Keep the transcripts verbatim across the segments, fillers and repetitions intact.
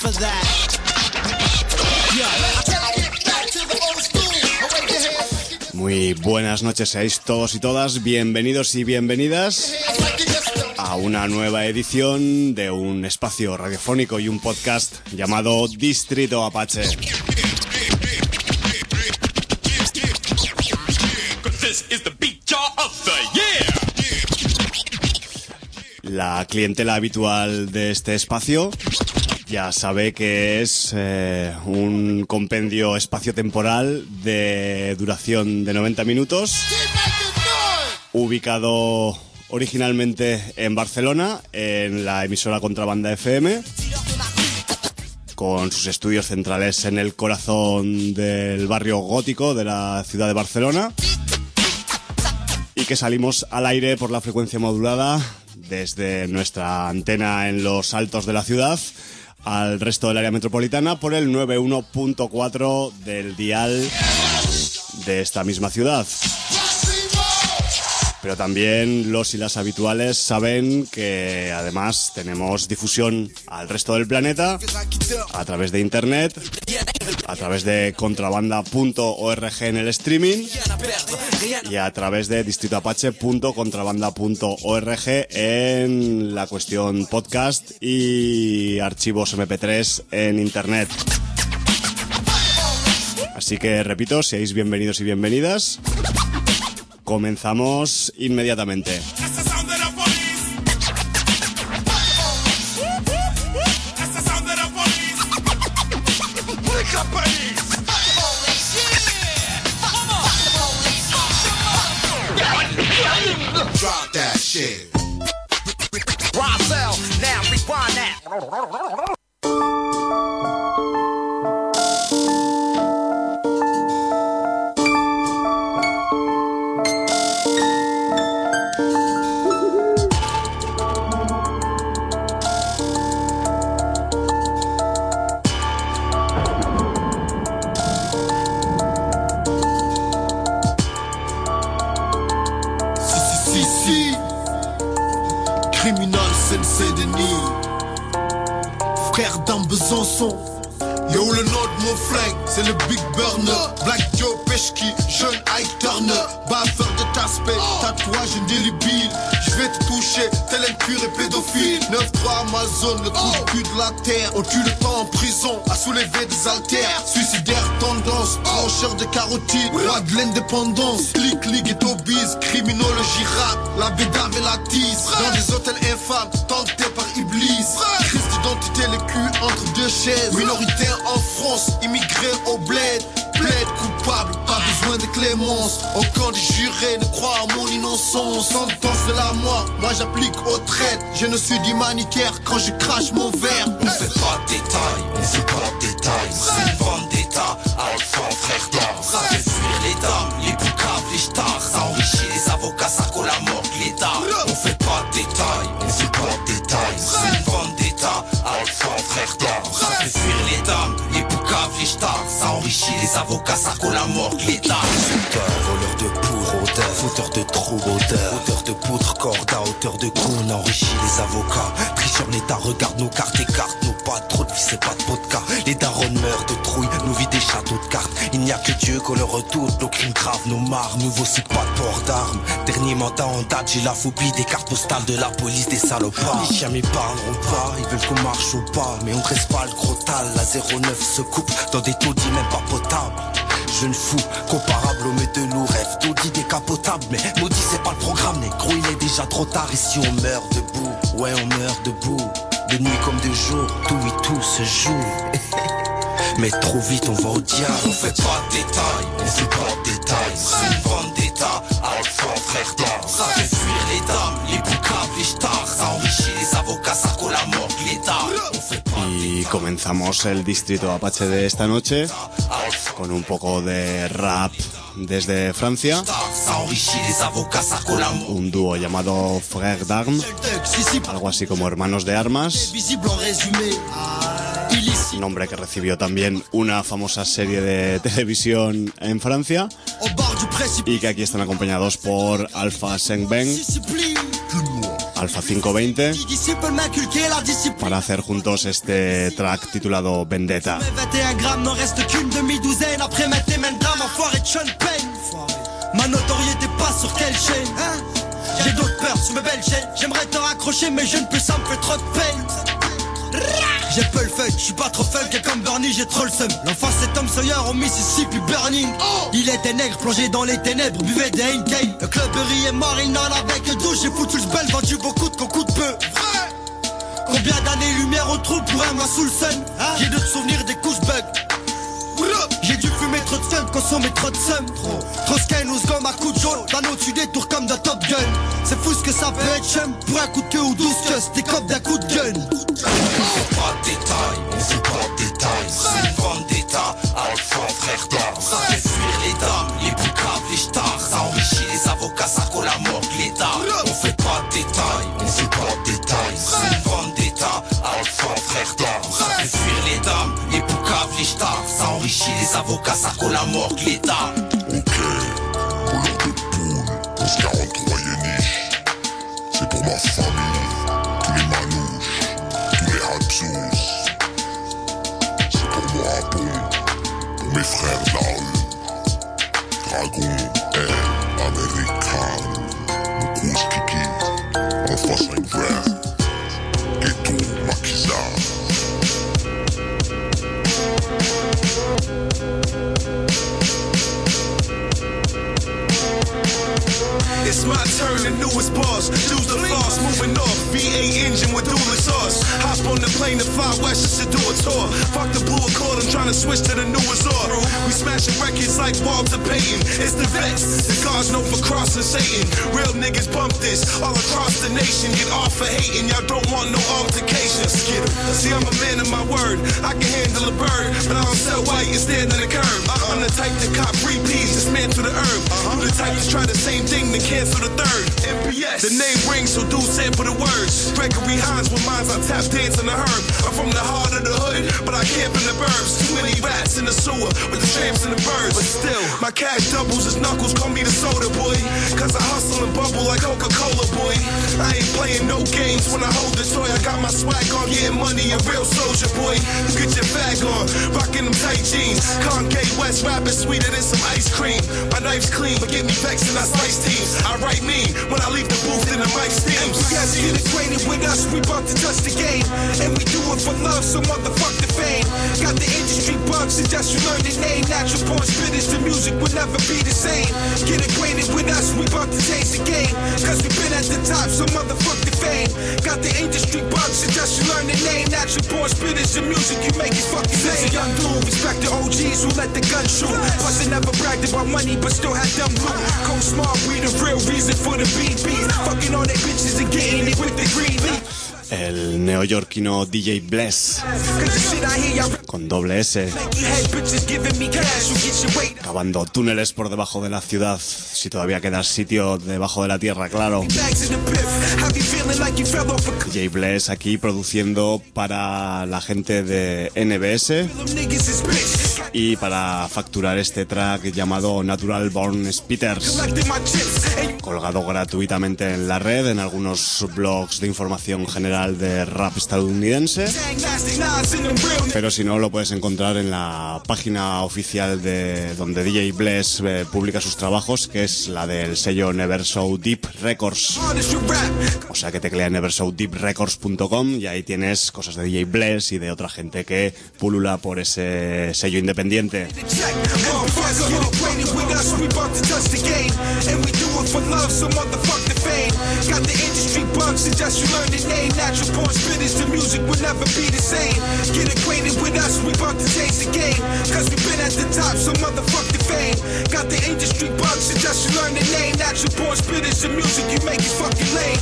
Muy buenas noches, seáis todos y todas bienvenidos y bienvenidas a una nueva edición de un espacio radiofónico y un podcast llamado Distrito Apache. La clientela habitual de este espacio ya sabe que es eh, un compendio espaciotemporal de duración de noventa minutos, ubicado originalmente en Barcelona, en la emisora Contrabanda F M, con sus estudios centrales en el corazón del barrio gótico de la ciudad de Barcelona, y que salimos al aire por la frecuencia modulada desde nuestra antena en los altos de la ciudad al resto del área metropolitana por el noventa y uno punto cuatro del dial de esta misma ciudad. Pero también los y las habituales saben que además tenemos difusión al resto del planeta a través de internet, a través de contrabanda punto org en el streaming y a través de distrito apache punto contrabanda punto org en la cuestión podcast y archivos eme pe tres en internet. Así que repito, seáis bienvenidos y bienvenidas. Comenzamos inmediatamente. Drop that shit. Rosell, now rewind that. Frère d'un Besançon, yo le nom de mon flingue, c'est le Big Burner. Black Joe Pesky, jeune Ike Turner. Baffeur de taspect, tatouage indélébile. J'vais te toucher, tel un pur et pédophile. neuf trois Amazon, le trou de cul de la terre. On tue le temps en prison, à soulever des haltères. Suicidaire tendance, trancheur de carotide. Roi de l'indépendance, Slick League et obese. Criminologie rap, la bédave et la tisse. Dans des hôtels infâmes, tentés par Iblis. Crise d'identité, le cul entre deux chaises. Minoritaire en France, immigré au bled. Plaide coupable, pas besoin de clémence. Aucun des jurés ne croit à mon innocence. Sentence de la mort, moi j'applique aux traites. Génocide humanitaire quand je crache mon verre. On fait pas de détails, on fait pas de détails. C'est une vendetta, Alpha, frère d'or. Ça fait fuir les dames, les boucaves, les stars. Ça enrichit les avocats, ça colle la mort de l'État. On fait pas de détails, on fait pas de détails. C'est une vendetta, Alpha, frère d'or. Ça fait fuir les dames, les boucaves, les stars. Ça enrichit les avocats, ça colle la mort de l'État. Voleur de poudre, odeur, fauteur de trou, odeur, odeur de poudre, corde à hauteur de cou, on enrichit les avocats. Tricheur l'État, regarde nos cartes, écarte nos pas trop de vie, c'est pas de vodka. Les darons meurent de trouille, nous vit des châteaux de cartes. Il n'y a que Dieu qu'on le retourne, nos crimes graves, nos marres, nouveau site, pas de port d'armes. Dernier mandat en date, j'ai la phobie des cartes postales de la police, des salopards. Les chiens m'y parleront pas, ils veulent qu'on marche au pas, mais on dresse pas le gros tal. La zéro neuf se coupe dans des taudis même pas potables. Jeune fou, comparable au maître de loup, rêve taudis décapotable. Mais maudit c'est pas le programme, négro il est déjà trop tard. Ici on meurt debout, ouais on meurt debout. De nuit comme de jour, tout et tout se joue. Mais trop vite on va au diable. On fait pas de détails, on fait pas de détails. C'est une vendetta, Alpha, frère d'or. Ça fait fuir les dames, les boucaves, les stars. Ça enrichit les avocats, ça colle la mort de l'État. On fait pas de détails. Y comenzamos el Distrito Apache de esta noche con un poco de rap desde Francia, un dúo llamado Frères d'Armes, algo así como Hermanos de Armas, nombre que recibió también una famosa serie de televisión en Francia, y que aquí están acompañados por Alpha Sengbeng, Alpha quinientos veinte para hacer juntos este track titulado Vendetta. Ma notoriété passe sur quelle chaîne, hein? J'ai d'autres peurs sur mes belles chaînes. J'aimerais te raccrocher mais je ne peux, ça me fait trop de peine. J'ai peu le fun, j'suis pas trop fun, comme Bernie, j'ai trop le seum. L'enfant c'est Tom Sawyer au Mississippi Burning. Il était nègre, plongé dans les ténèbres, buvait des Heineken. Le club est mort, il n'en avait que douze. J'ai foutu le spell, vendu beaucoup de coups de peu. Combien d'années-lumière au trou pour un mois sous le sun, hein? J'ai d'autres souvenirs des couches bug. J'ai dû fumer trop de fun, consommer trop de somme. Trop, trop scan ou gomme à coup de jaune. D'un au-dessus des tours comme de Top Gun. C'est fou ce que ça peut être chum. Pour un coup de queue ou douze queues, t'es comme d'un coup de gun. On fait pas de détails, on fait pas de détails. C'est une vendetta, Alpha frère d'or. Ça fait fuir les dames, les boucaves, les stars. Ça enrichit les avocats, ça colle la mort de l'État. On fait pas de détails, on fait pas de détails. C'est une vendetta, Alpha frère d'or. Ça fait fuir les dames, les boucaves, les stars. Ça enrichit les avocats, ça colle la mort de l'État. Ok, couleur de poule, onze quarante-trois Yéniche. C'est pour ma famille, tous les manouches, tous les Hatsus. C'est pour moi, pour, pour mes frères de la rue. Dragon, Air, American, mon couche Kiki, Alpha cinq frères, Ghetto, Maquisa. It's my turn, the newest boss. Choose the floss, moving off. V eight engine with dual exhaust. Hop on the plane to fly west just to do a tour. Fuck the blue Accord, I'm trying to switch to the newest R. We smashing records like Walter Payton. It's the vets, the guards known for crossing Satan. Real niggas bump this all across the nation. Get off for hating, y'all don't want no altercations. Get 'em. See, I'm a man of my word. I can handle a bird, but I don't sell while you stand on the curb. I'm the type to cop repeats, this man to the herb. You the type to try the same thing, then cancel the third. M P S, the name rings, so do sample the words. Gregory Hines with minds, I tap dance in the herb. I'm from the heart of the hood, but I camp in the burbs. Too many rats in the sewer with the tramps and the birds. But still, my cash doubles as knuckles, call me the soda boy. Cause I hustle and bubble like Coca-Cola boy. I ain't playing no games when I hold the toy. I got my swag on, getting money, a real soldier boy. You get your bag on, rocking them tight jeans. Concave West rapping sweeter than some ice cream. My knife's clean, but get me vexed and I slice teams. I write mean when I leave the booth in the mic steams. You guys get acquainted with us, we about to touch the game. And we do it for love, so motherfuck the fame. Got the industry bugs, suggest you learn the name. Natural born spitters, the music will never be the same. Get acquainted with us, we about to change the game. Cause we been at the top, so motherfuck the fame. Got the industry bugs, suggest you learn the name. Natural born spitters, the music you make it fucking lame. Young dude, respect the O Gs who let the gun shoot. Plus they never bragged about money, but still had them loot. Cold smart, we the real reason for the B Bs. Fucking all they bitches and getting it with the green leaf. El neoyorquino D J Bless, con doble S, cavando túneles por debajo de la ciudad, si todavía queda sitio debajo de la tierra, claro. D J Bless aquí produciendo para la gente de N B S y para facturar este track llamado Natural Born Spitters, colgado gratuitamente en la red, en algunos blogs de información general de rap estadounidense, pero si no lo puedes encontrar en la página oficial de donde D J Bless eh, publica sus trabajos, que es la del sello Never So Deep Records. O sea que teclea never so deep records punto com y ahí tienes cosas de D J Bless y de otra gente que pulula por ese sello independiente. Natural born spitters, the music will never be the same. Get acquainted with us, we about to change the game. Cause we been at the top, so motherfuck the fame. Got the industry bugs, suggest you learn the name. Natural born spitters, the music you make it fucking lame.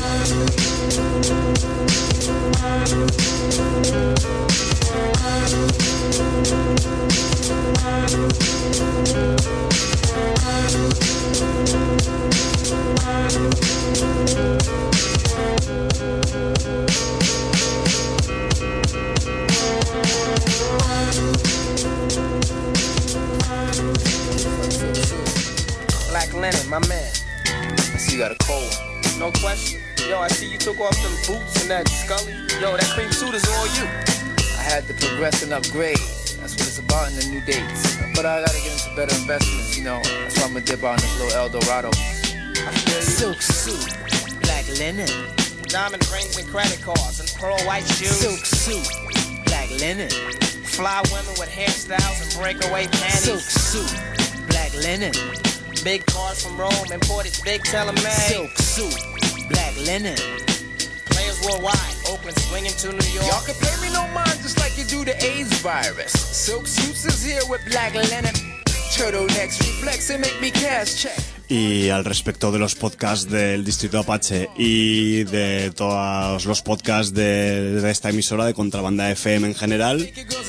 Black Leonard, my man. I see you got a cold. No question. Yo, I see you took off them boots and that Scully. Yo, that cream suit is all you. I had to progress and upgrade. That's what it's about in the new dates. But I gotta get into better investments, you know. That's why I'm gonna dip out in this little El Dorado. I feel you. Silk suit, black linen. Diamond rings and credit cards and pearl white shoes. Silk suit, black linen. Fly women with hairstyles and breakaway panties. Silk suit, black linen. Big cars from Rome, imported big tailor-made. Silk suit, black linen. Players worldwide, Oakland swinging to New York. Y'all can pay me no mind just like you do the AIDS virus. Silk suits is here with black linen. Turtlenecks reflex and make me cash check. Y al respecto de los podcasts del Distrito Apache y de todos los podcasts de, de esta emisora de Contrabanda F M en general,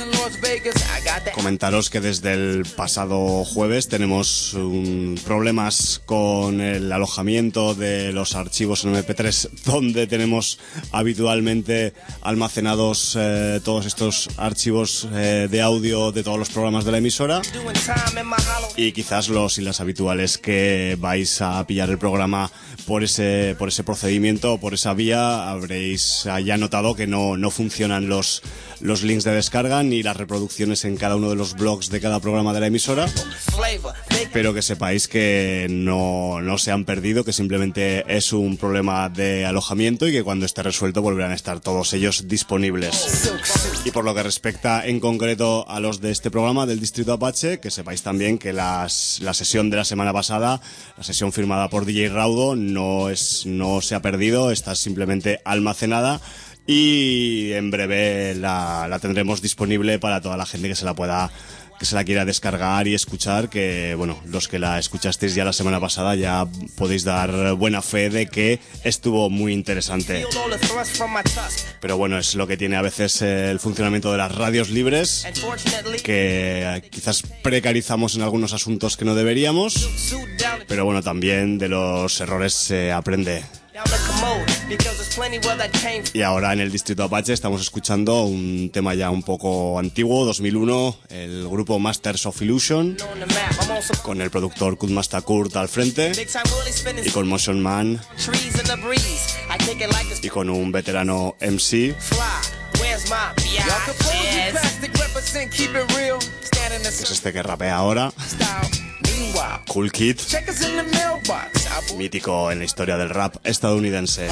comentaros que desde el pasado jueves tenemos um, problemas con el alojamiento de los archivos en eme pe tres donde tenemos habitualmente almacenados eh, todos estos archivos eh, de audio de todos los programas de la emisora, y quizás los y las habituales que vais a pillar el programa por ese por ese procedimiento, por esa vía, habréis ya notado que no, no funcionan los, los links de descarga ni las reproducciones en cada uno de los blogs de cada programa de la emisora, pero que sepáis que no, no se han perdido, que simplemente es un problema de alojamiento y que cuando esté resuelto volverán a estar todos ellos disponibles. Y por lo que respecta en concreto a los de este programa del Distrito Apache, que sepáis también que las, la sesión de la semana pasada, la sesión firmada por D J Raudo, no es no se ha perdido, está simplemente almacenada y en breve la, la tendremos disponible para toda la gente que se la pueda que se la quiera descargar y escuchar, que bueno, los que la escuchasteis ya la semana pasada ya podéis dar buena fe de que estuvo muy interesante. Pero bueno, es lo que tiene a veces el funcionamiento de las radios libres, que quizás precarizamos en algunos asuntos que no deberíamos, pero bueno, también de los errores se aprende. Y ahora en el Distrito Apache estamos escuchando un tema ya un poco antiguo, dos mil uno, el grupo Masters of Illusion, con el productor Kudmasta Kurt al frente, y con Motion Man, y con un veterano eme ce. Es este que rapea ahora, Cool Kid, mítico en la historia del rap estadounidense.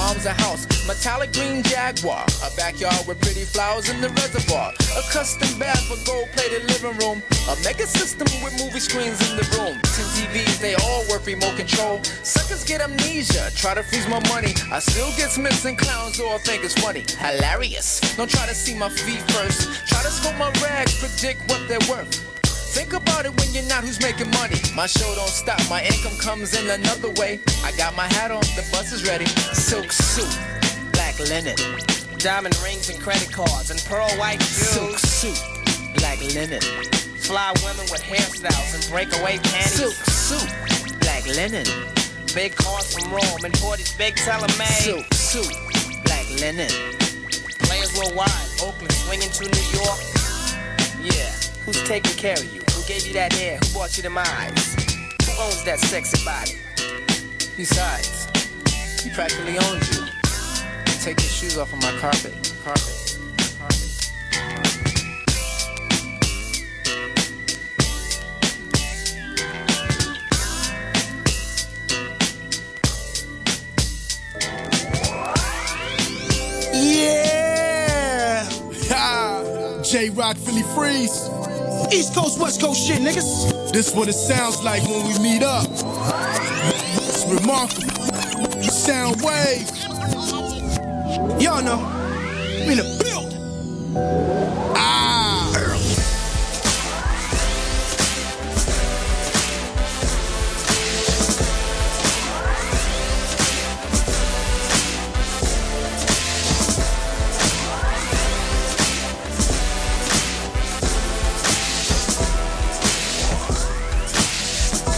Think about it when you're not who's making money. My show don't stop, my income comes in another way. I got my hat on, the bus is ready. Silk suit, black linen. Diamond rings and credit cards and pearl white shoes. Silk suit, black linen. Fly women with hairstyles and breakaway panties. Silk suit, black linen. Big cars from Rome, imported big tailor-made. Silk suit, black linen. Players worldwide, Oakland swinging to New York. Yeah, who's taking care of you? Who gave you that hair? Who bought you them eyes? Who owns that sexy body? Besides, he practically owns you. Take your shoes off of my carpet, carpet, carpet. Yeah! Ha! J-Rock, Philly Freeze. East Coast, West Coast shit, niggas. This what it sounds like when we meet up. It's remarkable. Sound wave. Y'all know, we in the building. Ah. Early.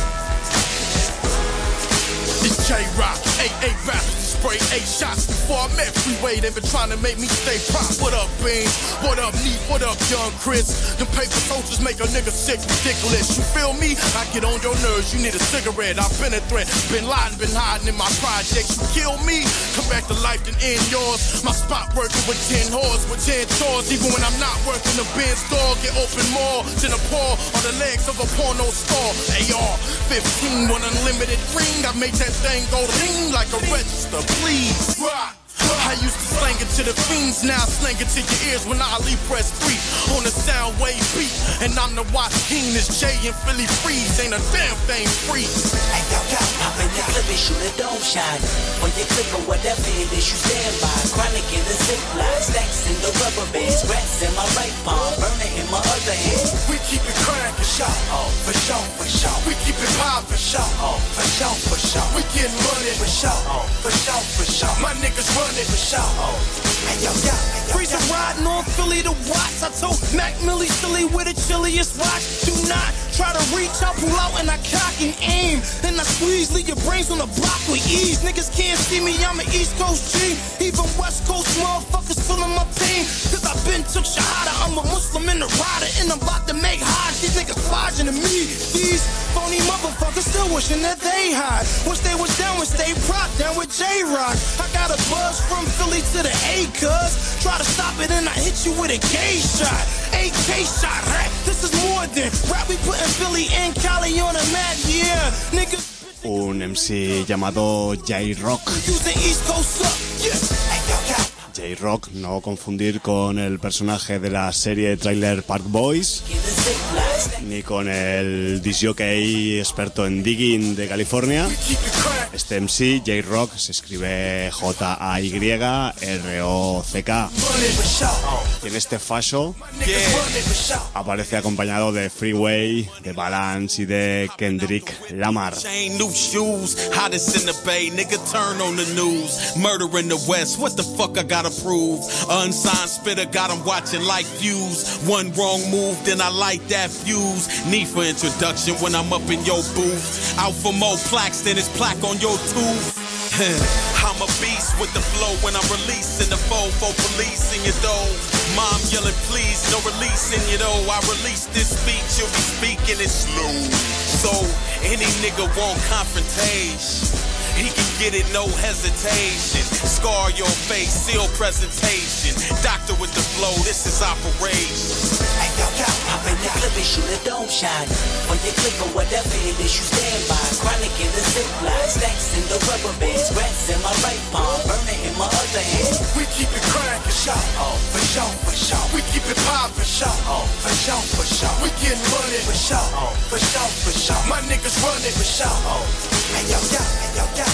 It's J-Rock, eight eight rappers, spray eight shots before I met Freeway, they been trying to make me stay prop. What up, Bean? What up, Neat? What up, Young Chris? Them paper soldiers make a nigga sick, ridiculous. You feel me? I get on your nerves, you need a cigarette. I've been a threat, been lying, been hiding in my projects. You kill me, come back to life and end yours. My spot working with ten whores, with ten chores. Even when I'm not working, the Benz store get open more than a paw on the legs of a porno store. A R fifteen, one unlimited ring. I make that thing go ring like a register, please. Rock. I used to slang it to the fiends, now slang it to your ears when I leave press three on the sound wave beat. And I'm the watch king, this J and Philly Freeze, ain't a damn thing free. Hey yo yo, pop in your clip and shoot it, don't shine. When you click or whatever it is you stand by. Chronic in the zip line, stacks in the rubber bands, rats in my right palm, burner in my other hand. We keep it crank for sure, oh, for sure, for sure. We keep it pop for sure, oh, for sure, for sure. We getting money for sure, oh, for sure, for sure. My niggas running for sure, oh. Hey yo yo, hey yo. Freezer riding on Philly to watch. I told Mac Millie silly with the chilliest watch. Do not try to reach out, pull out, and I cock and aim. And I squeeze, leave your brains on the block with ease. Niggas can't see me, I'm an East Coast G. Even West Coast motherfuckers feeling my pain. Cause I been took shahada, I'm a Muslim in the rider. And I'm about to make high, these niggas lodging to me. These phony motherfuckers still wishing that they hide. Wish they was down with Stay Prop, down with J-Rock. I got a buzz from Philly to the A, cuz. Try to stop it and I hit you with a K shot. A K shot, right? This is more than rap, we putting Philly and Cali on a map, yeah. Niggas. Un M C llamado J-Rock. J-Rock, no confundir con el personaje de la serie Trailer Park Boys, ni con el disjockey experto en digging de California. Este M C, J-Rock, se escribe J A Y R O C K. Y en este fasho aparece acompañado de Freeway, de Balance y de Kendrick Lamar. New shoes, hottest in the bay, nigga turn on the news. Murder in the West, what the fuck I gotta prove? Unsigned spitter, got him watching like views. One wrong move, then I light that fuse. Need for introduction when I'm up in your booth. Out for more plaques than his plaque on your tooth. I'm a beast with the flow when I'm releasing the foe for policing you though. Mom yelling please, no releasing you though. I release this speech, you'll be speaking it slow. So any nigga want confrontation, he can get it, no hesitation. Scar your face, seal presentation. Doctor with the flow, this is operation. Hey yo yo, pop in your clip and shoot it, don't shine. When you click or whatever it is you stand by. Chronic in the zip line, stacks in the rubber bands, rats in my right palm, burner in my other hand. We keep it crank for sure, oh, for sure, for sure. We keep it pop for sure, oh, for sure, for sure. We getting money for sure, oh, for sure, for sure. My niggas running for sure, oh. Hey yo yo, hey yo yo.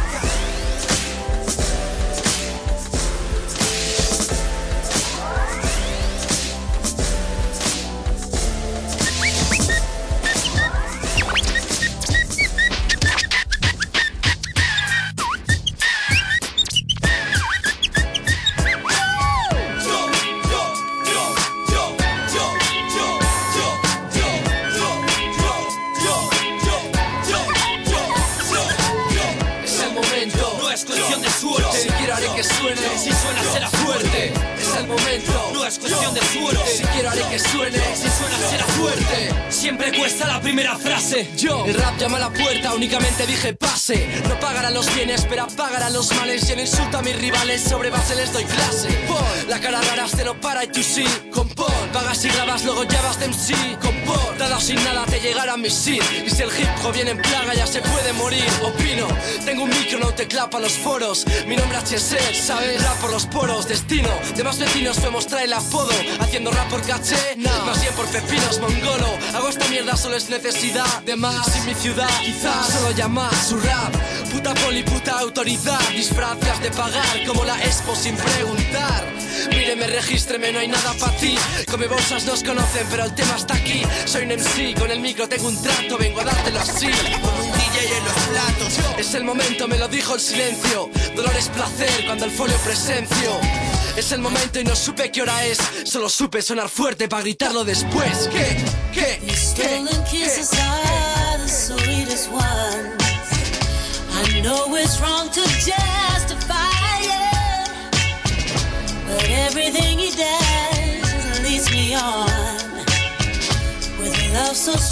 Siempre cuesta la primera frase. Yo, el rap llama a la puerta, únicamente dije pase. No pagarán los bienes, pero pagarán los males. Y el insulto a mis rivales, sobre base les doy clase. Paul, la cara rara te lo para y tú sí. Con Paul, pagas y grabas, luego llevas de M C. Con Paul, nada sin nada te llegará mi sí. Y si el hip hop viene en plaga, ya se puede morir. Opino, tengo un micro, no te clapa los foros. Mi nombre es H S, ¿sabes? Rap por los poros, destino. De más vecinos fuimos trae el apodo. Haciendo rap por caché, no. Más bien por pepinos mongolo. Hago esta mierda, solo es necesidad de más. En mi ciudad, quizás solo llama su rap. Puta poli, puta autoridad. Disfrazas de pagar como la expo sin preguntar. Míreme, regístreme, no hay nada para ti. Come bolsas nos conocen, pero el tema está aquí. Soy un M C, con el micro tengo un trato. Vengo a dártelo así, con un D J en los platos. Es el momento, me lo dijo el silencio. Dolor es placer cuando el folio presencio. Es el momento y no supe qué hora es. Solo supe sonar fuerte para gritarlo después. ¿Qué? ¿Qué? Your stolen kisses are the sweetest ones. I know it's wrong to justify it.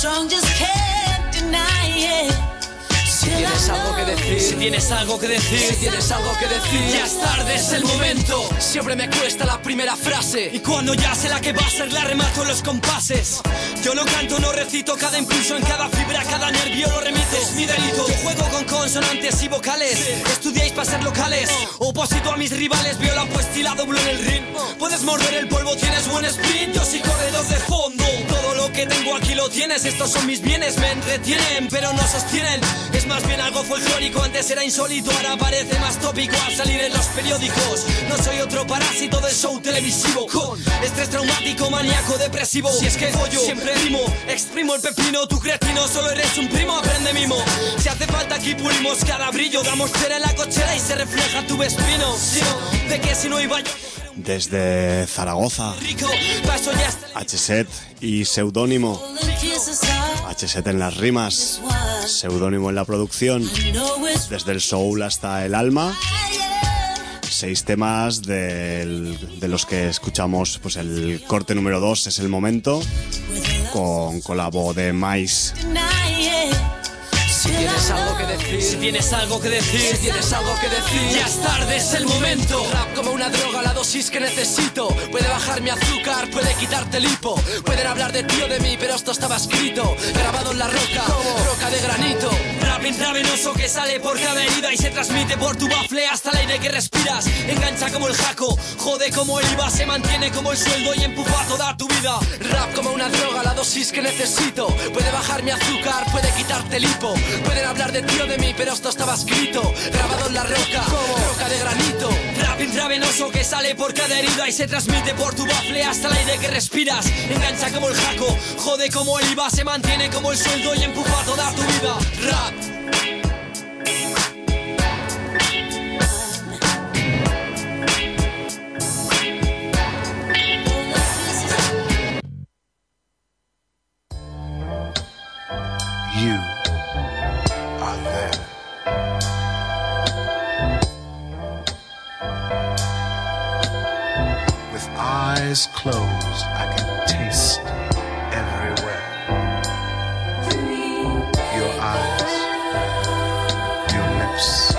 strong, just can't deny it. Si tienes algo que decir, si tienes algo que decir, si tienes algo que decir, ya es tarde, es el momento. Siempre me cuesta la primera frase, y cuando ya sé la que va a ser, la remato en los compases. Yo no canto, no recito, cada impulso en cada fibra, cada nervio lo remito. Es mi delito, yo juego con consonantes y vocales. Estudiáis para ser locales, oposito a mis rivales, viola puesta y la doblo en el ring. Puedes morder el polvo, tienes buen sprint, yo soy corredor de fondo. Todo lo que tengo aquí lo tienes, estos son mis bienes, me entretienen, pero no sostienen. Es más bien algo folclórico, antes era insólito, ahora parece más tópico al salir en los periódicos. No soy otro parásito del show televisivo, con estrés traumático, maníaco, depresivo. Si es que follo, siempre rimo, exprimo el pepino, tu cretino, solo eres un primo, aprende mimo. Si hace falta aquí pulimos cada brillo, damos cera en la cochera y se refleja tu vespino. Si no, de que si no iba yo... Desde Zaragoza, H S E T y Seudónimo. H S E T en las rimas, Seudónimo en la producción. Desde el soul hasta el alma. Seis temas del, de los que escuchamos, pues el corte número dos es El Momento, con colabo de Mais. Si tienes algo que decir, si tienes algo que decir, si tienes algo que decir, ya es tarde, es el momento. Rap como una droga, la dosis que necesito. Puede bajar mi azúcar, puede quitarte el hipo. Pueden hablar de ti o de mí, pero esto estaba escrito, grabado en la roca, roca de granito. Rap intravenoso que sale por cada herida y se transmite por tu bafle hasta el aire que respiras. Engancha como el jaco, jode como el I V A, se mantiene como el sueldo y empuja toda tu vida. Rap como una droga, la dosis que necesito. Puede bajar mi azúcar, puede quitarte el hipo. Pueden hablar de ti o de mí, pero esto estaba escrito, grabado en la roca, roca de granito. Rap intravenoso que sale por cada herida y se transmite por tu bafle hasta el aire que respiras. Engancha como el jaco, jode como el I V A, se mantiene como el sueldo y empuja toda tu vida. Rap. You are there. With eyes closed, I can taste everywhere. Your eyes, your lips,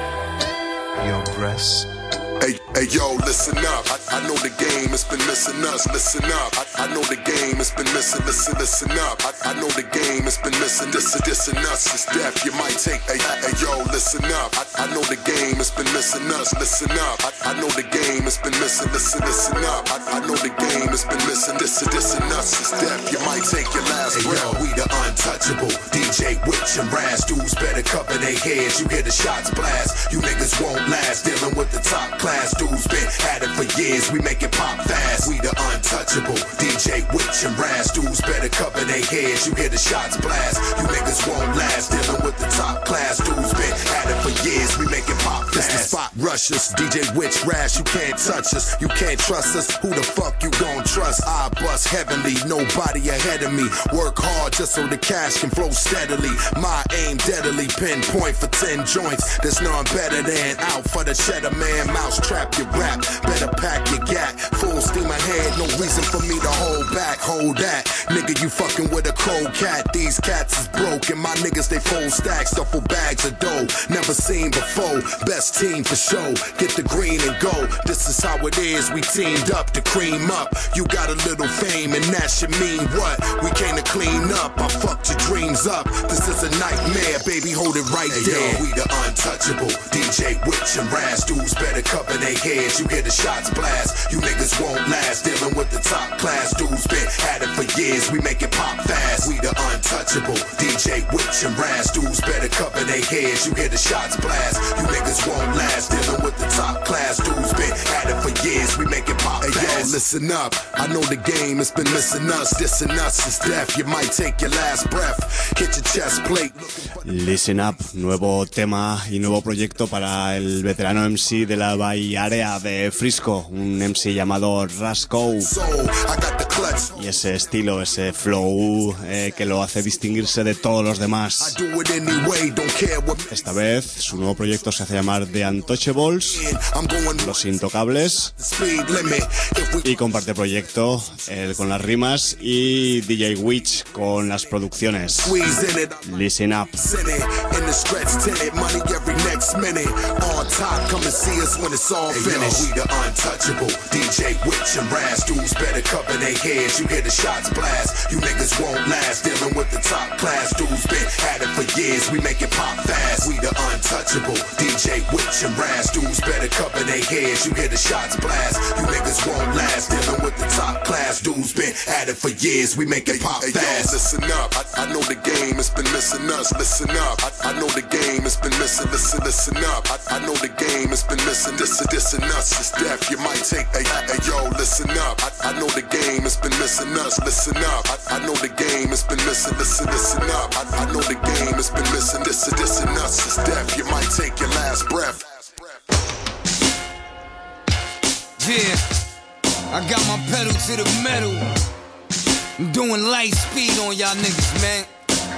your breasts. Hey, hey, yo, listen up. I, I know the game has been missing us. Listen up. I, I know the game has been missing. Listen, listen up. I, I know the game has been missing. This, this and us is death. You might take. Hey, hey, yo, listen up. I, I know the game has been missing us. Listen up. I, I know the game has been missing. Listen, listen up. I, I know the game has been missing. This, this and us is death. You might take your last hey, breath. Yo, we the untouchable. D J Witch and Raz dudes better cover their heads. You hear the shots blast. You niggas won't last. Dealing with the top class dudes been had it for years. We make it pop fast. We the untouchable. D J Witch and Raz dudes better cover their heads. You hear the shots blast. You niggas won't last. Dealing with the top class dudes been had it for years. We make it pop fast. It's the spot rushers. D J Witch Raz, you can't touch us. You can't trust us. Who the fuck you gon' trust? I bust heavenly. Nobody ahead of me. Work hard just so the cash can flow steadily. My aim deadly. Pinpoint for ten joints. There's none better than out for the cheddar man. Mouse trap your rap. Better pack your gat. Full steam ahead. No reason for me to hold back. Hold that. Nigga, you fucking with a cold cat. These cats is broken. My niggas, they fold stacks. Duffel bags of dough. Never seen before. Best team for show. Get the green and go. This is how it is. We teamed up to cream up. You got a little fame and that should mean what? We came to clean up. I fucked your dreams up. This is a nightmare. Baby, hold it right hey, there. Yo, we the untouchable. D J Witch and Raz dudes better cover their heads. You hear the shots blast. You niggas won't last. Dealing with the top class dudes been had it for years. We make it pop fast. We the untouchable. D J Witch and Raz dudes better cover their heads. You hear the shots blast. You niggas won't last. Dealing with the top class dudes been had it for years. We make it pop hey, fast. Yo, listen up. I know the game has been missing us. This and us is death. You might take your last breath. Hit your chest plate. Listen Up, nuevo tema y nuevo proyecto para el veterano M C de la Bay Area de Frisco, un M C llamado Rasco. Y ese estilo, ese flow eh, que lo hace distinguirse de todos los demás. Esta vez su nuevo proyecto se hace llamar The Untouchables, Los Intocables. y comparte proyecto, él con las rimas y D J Witch con las producciones. Listen up. In the stretch tenant, money every next minute. On top, come and see us when it's all finished. Hey, yo, we the untouchable. D J Witch and Raz, dudes better cover their heads. You hear the shots blast, you niggas won't last. Dealing with the top class, dudes been at it for years. We make it pop fast. We the untouchable. D J Witch and Raz, dudes better cover their heads. You hear the shots blast, you niggas won't last. Dealing with the top class, dudes been at it for years. We make it pop hey, fast. Yo, listen up. I, I know the game has been missing us. Listen up. I, I know the game has been missing. Listen, listen up. I, I know the game has been missing. This, this and us is death. You might take a, a yo. Listen up. I, I know the game has been missing us. Listen up. I, I know the game has been missing. Listen, listen up. I, I know the game has been missing. This, this and us is death. You might take your last breath. Yeah, I got my pedal to the metal. I'm doing light speed on y'all niggas, man.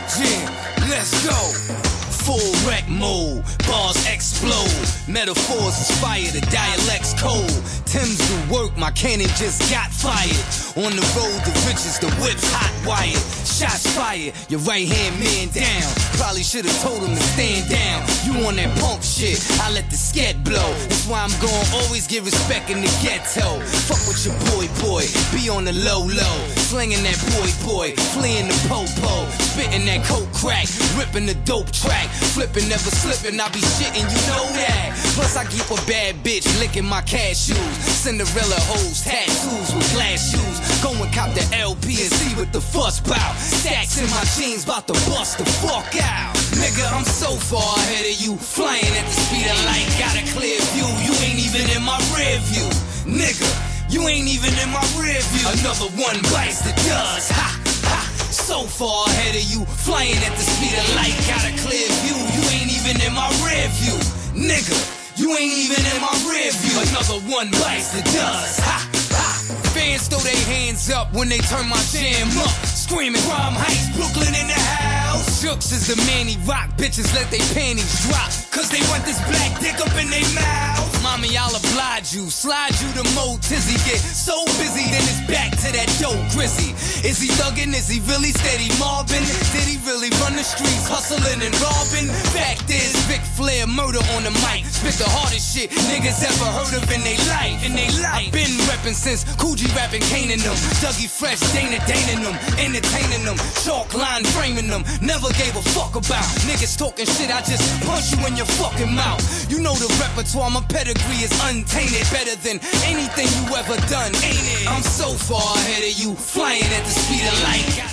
Yeah, let's go. Full wreck mode, bars explode. Metaphors inspire, the dialect's cold. Tim's the work, my cannon just got fired. On the road to riches, the whip's hot wired. Shots fired, your right hand man down. Probably should've told him to stand down. You on that punk shit, I let the scat blow. That's why I'm gon' always give respect in the ghetto. Fuck with your boy boy, be on the low low. Slinging that boy boy, fleeing the po-po. Spitting that coke crack, ripping the dope track. Flipping, never slipping, I be shitting, you know that. Plus I keep a bad bitch licking my cashews. Cinderella hoes, tattoos with glass shoes. Go and cop the L P and see what the fuss bout. Stacks in my jeans, bout to bust the fuck out. Nigga, I'm so far ahead of you. Flying at the speed of light, got a clear view. You ain't even in my rear view. Nigga, you ain't even in my rear view. Another one bites the dust. Ha, ha. So far ahead of you. Flying at the speed of light, got a clear view. You ain't even in my rear view. Nigga, you ain't even in my rear view. Another one bites the dust. Ha, ha. Fans throw their hands up when they turn my jam up. Screaming, Rhyme Heights, Brooklyn in the house. Shooks is the man he rock. Bitches let they panties drop, cause they want this black dick up in their mouth. Mommy, I'll oblige you. Slide you to Mo Tizzy. Get so busy, then it's back to that dope grizzy. Is he thuggin'? Is he really steady mobbing? Did he really run the streets, hustling and robbing? Fact is, Vic Flair murder on the mic. Spit the hardest shit niggas ever heard of in they life. In they life. I've been reppin' since Coogee rapping, caning them. Dougie Fresh, Dana Daning them. Entertaining them. Chalk line framing them. Never gave a fuck about niggas talking shit. I just punch you in your fucking mouth. You know the repertoire, my pedigree is untainted. Better than anything you ever done, ain't it? I'm so far ahead of you, flying at the speed of light.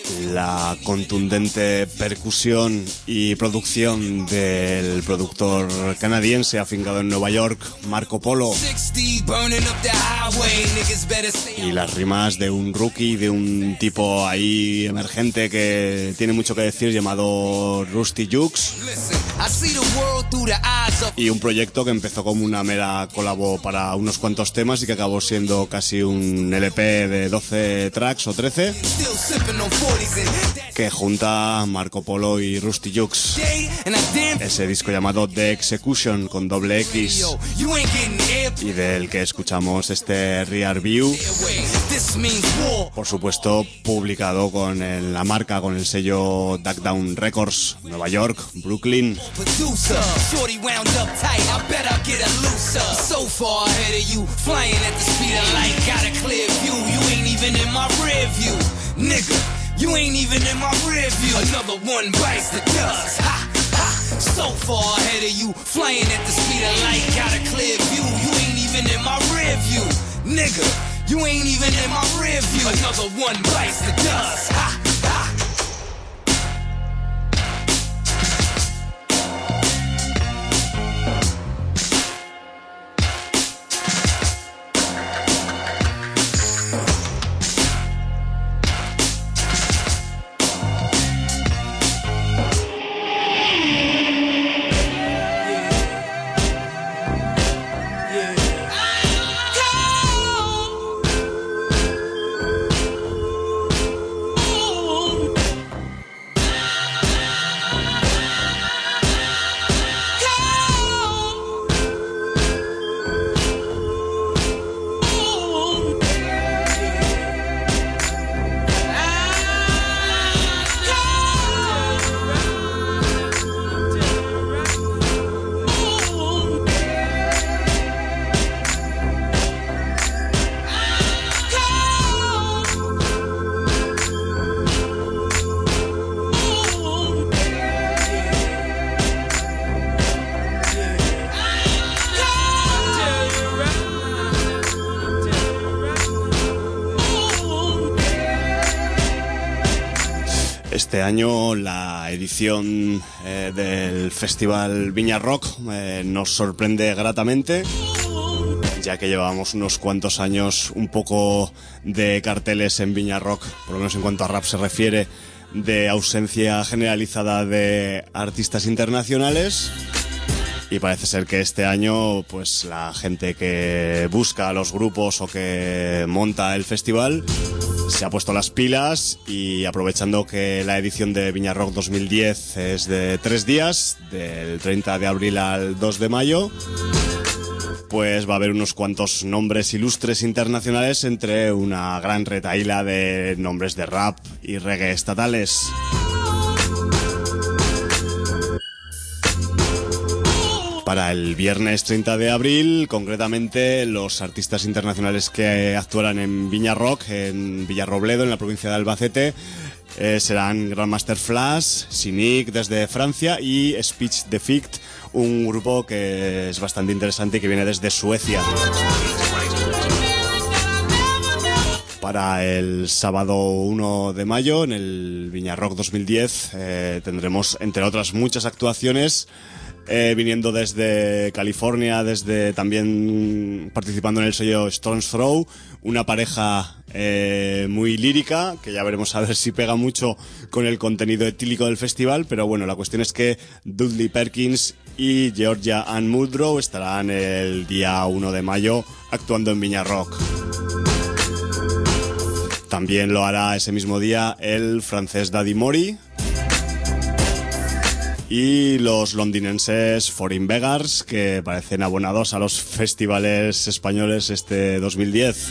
La contundente percusión y producción del productor canadiense afincado en Nueva York, Marco Polo, y las rimas de un rookie, de un tipo ahí emergente que tiene mucho que decir, llamado Rusty Jukes, y un proyecto que empezó como una mera colabo para unos cuantos temas y que acabó siendo casi un L P de doce tracks o trece, que junta Marco Polo y Rusty Jukes. Ese disco llamado The Execution con doble X, y del que escuchamos este Rear View, por supuesto publicado con el, la marca, con el sello Duck Down Records, Nueva York, Brooklyn. You ain't even in my rear view. Another one bites the dust. Ha, ha. So far ahead of you, flying at the speed of light. Got a clear view. You ain't even in my rear view. Nigga, you ain't even in my rear view. Another one bites the dust. Ha, ha. Ooh. Este año la edición eh, del Festival Viña Rock eh, nos sorprende gratamente, ya que llevábamos unos cuantos años un poco de carteles en Viña Rock, por lo menos en cuanto a rap se refiere, de ausencia generalizada de artistas internacionales. Y parece ser que este año, pues la gente que busca a los grupos o que monta el festival se ha puesto las pilas, y aprovechando que la edición de Viña Rock dos mil diez es de tres días, del treinta de abril al dos de mayo, pues va a haber unos cuantos nombres ilustres internacionales entre una gran retahíla de nombres de rap y reggae estatales. Para el viernes treinta de abril, concretamente, los artistas internacionales que actuarán en Viña Rock, en Villarrobledo, en la provincia de Albacete, eh, serán Grandmaster Flash, Cynic desde Francia y Speech Defect, un grupo que es bastante interesante y que viene desde Suecia. Para el sábado uno de mayo, en el Viña Rock dos mil diez, eh, tendremos, entre otras muchas actuaciones, Eh, viniendo desde California, desde también participando en el sello Stone's Throw, una pareja eh, muy lírica, que ya veremos a ver si pega mucho con el contenido etílico del festival, pero bueno, la cuestión es que Dudley Perkins y Georgia Ann Muldrow estarán el día uno de mayo actuando en Viña Rock. También lo hará ese mismo día el francés Daddy Mori y los londinenses Foreign Beggars, que parecen abonados a los festivales españoles este dos mil diez.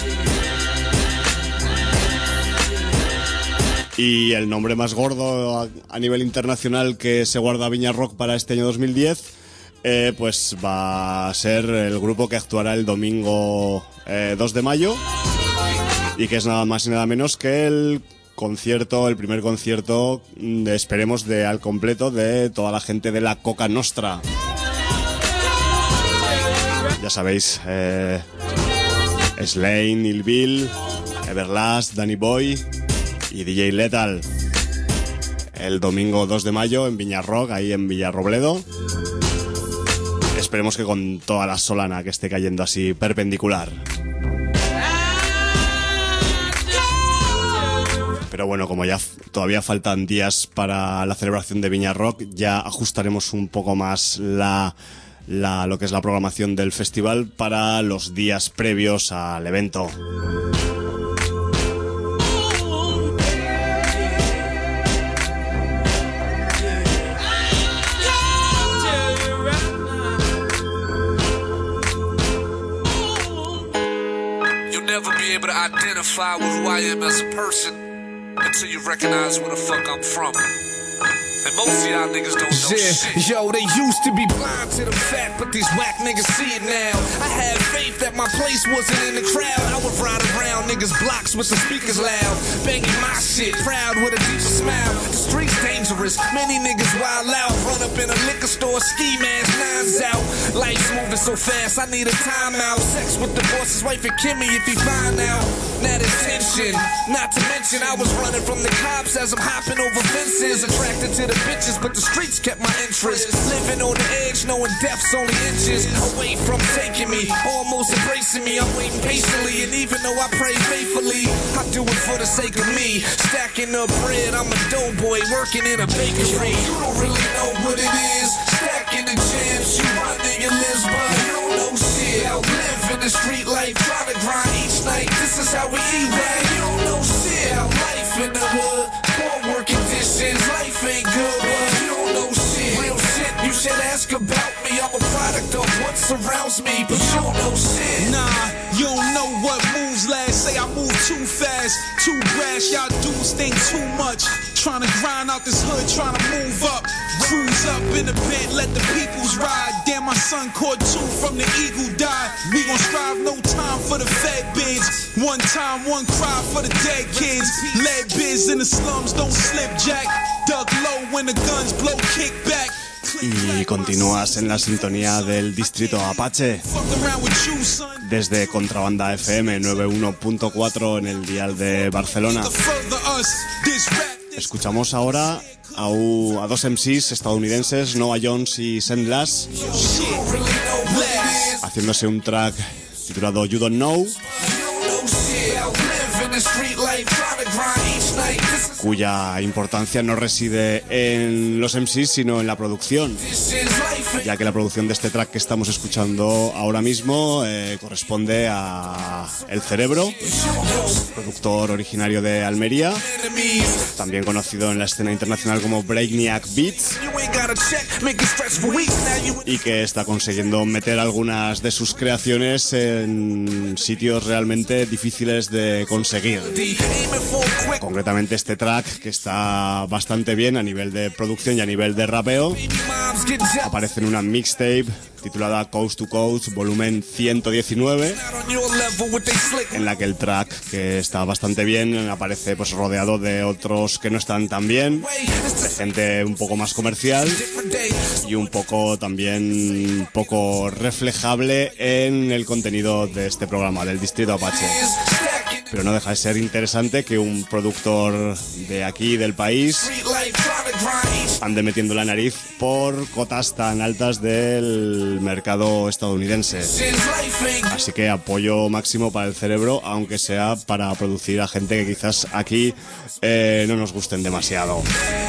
Y el nombre más gordo a, a nivel internacional que se guarda Viña Rock para este año dos mil diez, eh, pues va a ser el grupo que actuará el domingo eh, dos de mayo, y que es nada más y nada menos que el concierto, el primer concierto, de, esperemos, de al completo de toda la gente de la Coca Nostra. Ya sabéis, eh, Slane, Il Bill, Everlast, Danny Boy y D J Lethal. El domingo dos de mayo en Viña Rock, ahí en Villarrobledo. Esperemos que con toda la solana que esté cayendo así perpendicular. Pero bueno, como ya todavía faltan días para la celebración de Viña Rock, ya ajustaremos un poco más la, la, lo que es la programación del festival para los días previos al evento. You'll never be able to identify with who I am as a person until you recognize where the fuck I'm from. And most of y'all niggas don't know yeah, shit. Yo, they used to be blind to the fact, but these whack niggas see it now. I had faith that my place wasn't in the crowd. I would ride around niggas' blocks with the speakers loud, banging my shit, proud with a deeper smile. The street's dangerous, many niggas wild out. Run up in a liquor store, ski mask, nines out. Life's moving so fast, I need a timeout. Sex with the boss's wife and Kimmy if he find out. That is tension, not to mention I was running from the cops as I'm hopping over fences. Attracted to the bitches, but the streets kept my interest. Living on the edge, knowing death's only inches away from taking me, almost embracing me. I'm waiting patiently, and even though I pray faithfully, I do it for the sake of me. Stacking up bread, I'm a doughboy working in a bakery. You don't really know what it is. Stacking the jams, you running your lives, but you don't know shit. I live in the street life, trying to grind each night. This is how we eat, right? You don't know shit. How life in the hood, poor work conditions, life ain't good, but you don't know shit. Real shit, you should ask about me. I'm a product of what surrounds me, but you don't know shit. Nah, you don't know what moves last. Say I move too fast, too brash. Y'all dudes think too much. Trying to grind out this hood, trying to move up. Cruise up in the bed, let the peoples ride. Damn, my son caught two from the eagle died. We gon' strive, no time for the fed bids. One time, one cry for the dead kids. Lead biz in the slums, don't slip, Jack. Duck low when the guns blow, kick back. Y continúas en la sintonía del Distrito Apache desde Contrabanda F M noventa y uno punto cuatro en el dial de Barcelona. Escuchamos ahora a, u, a dos M Cs estadounidenses, Noah Jones y Sendlas, haciéndose un track titulado You Don't Know, cuya importancia no reside en los M Cs sino en la producción, ya que la producción de este track que estamos escuchando ahora mismo eh, corresponde a El Cerebro, productor originario de Almería, también conocido en la escena internacional como Breakneck Beats, y que está consiguiendo meter algunas de sus creaciones en sitios realmente difíciles de conseguir. Concretamente este track, que está bastante bien a nivel de producción y a nivel de rapeo, aparece en una mixtape titulada Coast to Coast, volumen ciento diecinueve, en la que el track, que está bastante bien, aparece pues rodeado de otros que no están tan bien, de gente un poco más comercial y un poco también poco reflejable en el contenido de este programa, del Distrito Apache. Pero no deja de ser interesante que un productor de aquí, del país, ande metiendo la nariz por cotas tan altas del mercado estadounidense. Así que apoyo máximo para El Cerebro, aunque sea para producir a gente que quizás aquí eh, no nos gusten demasiado.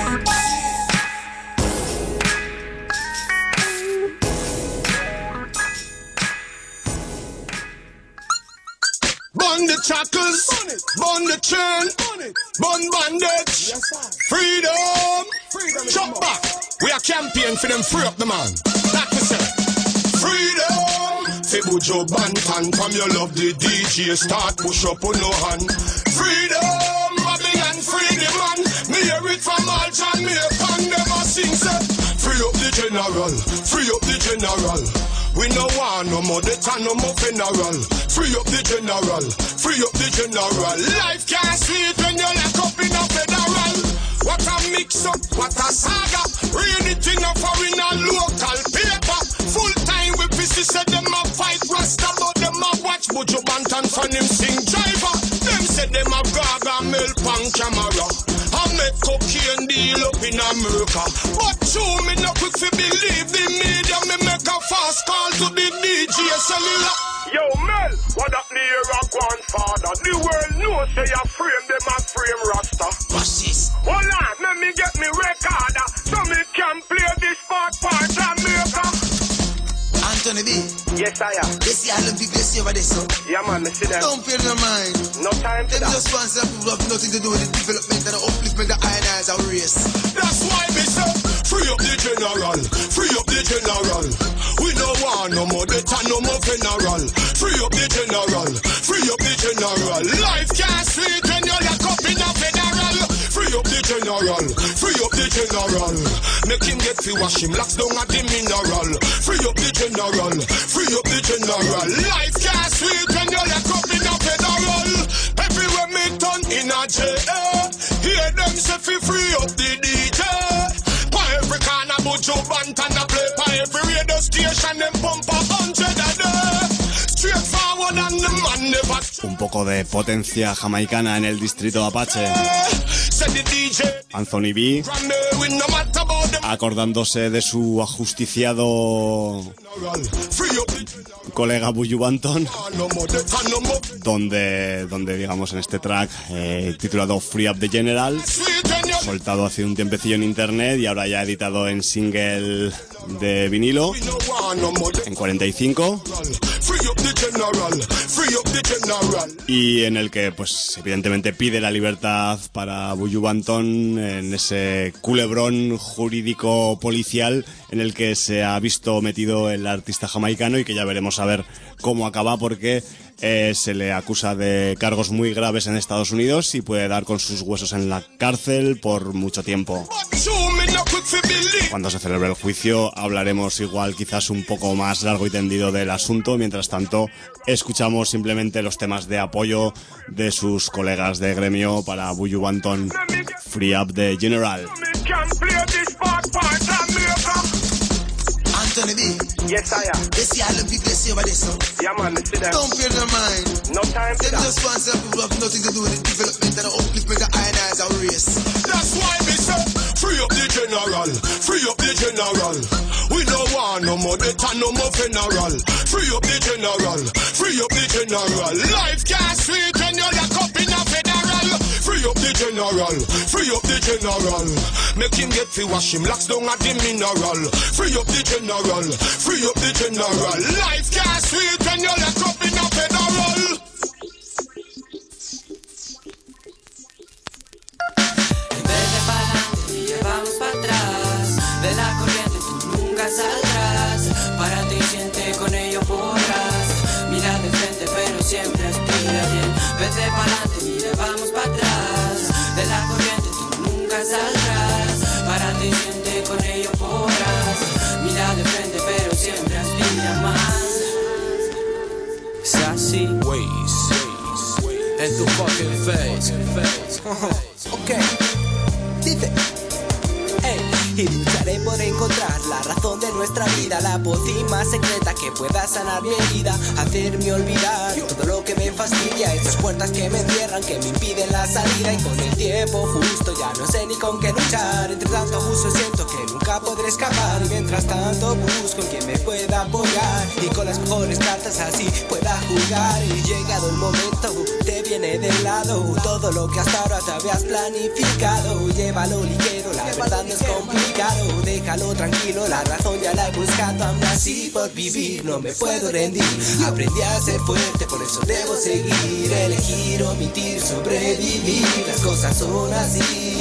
Bun the chackles, bun the churn, bun bandage, freedom, chop back. We are campaign for them, free up the man. Like we say, freedom. Fibujo Bantan, come you love the D J, start push up on no hand. Freedom, Babylon, free the man. Me hear it from all John, me upon them a sing say, free up the general, free up the general. We no want no more death and no more funeral. Free up the general, free up the general. Life can't sweet when you're locked up in a federal. What a mix up, what a saga. Read it in a foreign and local paper. Full time with pieces said them a fight Rasta, but them a watch Buju Banton for him sing driver. Them said them a gaga milk pan camera. I make cocaine deal up in America. But true, me no quick to believe the media. Me make a fast call to the D J cellular. Yo, Mel, what up near a grandfather? The world knows say you frame them and frame Rasta. Watch this. Hold on, let me get me recorder so me can play this part part Jamaica. Anthony B. Yes, I am. They see all the people they see over there, so. Yeah, man, me see them. Don't pay no mind. No time for them that. Them just want some people have nothing to do with the development and the upliftment of iron eyes our race. That's why me say, free up the general, free up the general. We no want no more death and no more funeral. Free up the general, free up the general. Life can't sweet when you're locked up in a federal. Free up the general, free up the general. Make him get to wash him, locks down at the mineral. Free up the general, free up the general. Life can't sweet when you're locked up in a federal. Everywhere me turn in a jail. Hear them say fi free up the D J. Pa every corner Buju Banton a play. Pa every radio station them pump a hundred a day. Straight forward and the man never. Un poco de potencia jamaicana en el Distrito Apache. Anthony B, acordándose de su ajusticiado colega Buju Banton, donde, donde digamos en este track eh, titulado Free Up the General, soltado hace un tiempecillo en internet y ahora ya editado en single de vinilo en cuarenta y cinco, y en el que pues evidentemente pide la libertad para Buju Banton en ese culebrón jurídico policial en el que se ha visto metido el artista jamaicano y que ya veremos a ver cómo acaba, porque eh, se le acusa de cargos muy graves en Estados Unidos y puede dar con sus huesos en la cárcel por mucho tiempo. Cuando se celebre el juicio hablaremos igual quizás un poco más largo y tendido del asunto. Mientras tanto, escuchamos simplemente los temas de apoyo de sus colegas de gremio para Buju Banton, Free Up the General. Anthony B. Yes, I am. They see all the people they see over there, so. Yeah, man, they see them. Don't pay no mind. No time for them that. Them just want some people have nothing to do with the development and the upliftment of iron eyes our race. That's why me say, free up the general, free up the general. We don't want no more debt and no more funeral. Free up the general, free up the general. Life can't sweet when you lock up in a federal. Free up the general, free up the general. Make him get fi wash him locks down at the mineral. Free up the general, free up the general. Life can't sweet when you lock up in a federal. Vamos para atrás, de la corriente tú nunca saldrás. Párate y siente, con ello podrás. Mira de frente pero siempre aspira bien. Vete pa'lante, mira, vamos para atrás. De la corriente tú nunca saldrás. Párate y siente, con ello podrás. Mira de frente pero siempre aspira más. Sassy Ways en tu fucking face. Ok, dice. Y lucharé por encontrar la razón de nuestra vida, la pócima más secreta que pueda sanar mi herida, hacerme olvidar todo lo que me fastidia, esas puertas que me cierran, que me impiden la salida. Y con el tiempo justo ya no sé ni con qué luchar, entre tanto abuso siento que nunca podré escapar. Y mientras tanto busco en quien me pueda apoyar y con las mejores cartas así pueda jugar. Y llegado el momento, te viene de lado todo lo que hasta ahora te habías planificado. Llévalo ligero, la verdad no es complicado. Déjalo tranquilo, la razón ya la he buscado. Aún así por vivir no me puedo rendir. Aprendí a ser fuerte, por eso debo seguir. Elegir, omitir, sobrevivir. Las cosas son así.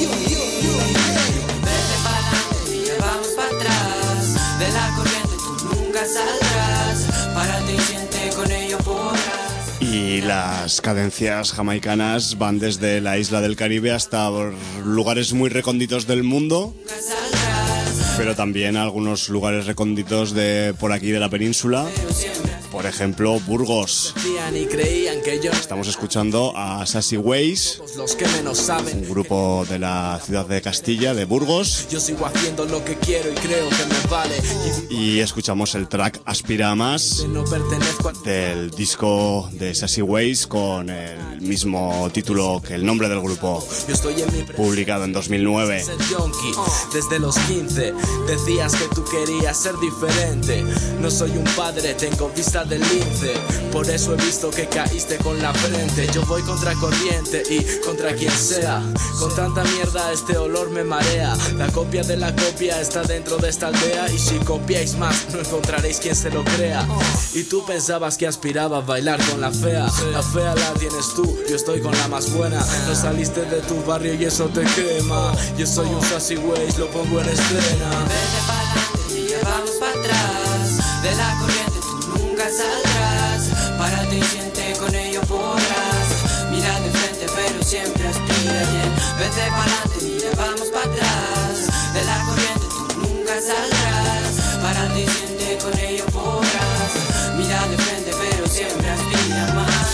Vete pa'lante, vamos para atrás. De la corriente tú nunca saldrás. Párate y siente, con ello podrás. Y las cadencias jamaicanas van desde la isla del Caribe hasta lugares muy recónditos del mundo, pero también algunos lugares recónditos de por aquí de la península. Por ejemplo, Burgos. Estamos escuchando a Sassy Ways, un grupo de la ciudad de Castilla, de Burgos. Yo sigo haciendo lo que quiero y creo que me vale. Y escuchamos el track Aspira a Más del disco de Sassy Ways con el mismo título que el nombre del grupo, publicado en dos mil nueve. Desde los quince decías que tú querías ser diferente. No soy un padre, tengo vista del lince, por eso he visto que caíste con la frente. Yo voy contra corriente y contra quien sea. Con tanta mierda este olor me marea. La copia de la copia está dentro de esta aldea, y si copiáis más no encontraréis quien se lo crea. Y tú pensabas que aspiraba a bailar con la fea. La fea la tienes tú, yo estoy con la más buena. No saliste de tu barrio y eso te quema. Yo soy un Sassy Ways, lo pongo en estrena. Vete pa'lante y vamos para atrás. De la corriente nunca saldrás, párate y siente, con ello podrás. Mira de frente pero siempre aspira bien. Vete pa'lante, mira, vamos para atrás. De la corriente tú nunca saldrás, párate y siente, con ello podrás. Mira de frente pero siempre aspira más.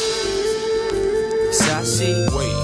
Sassy Ways.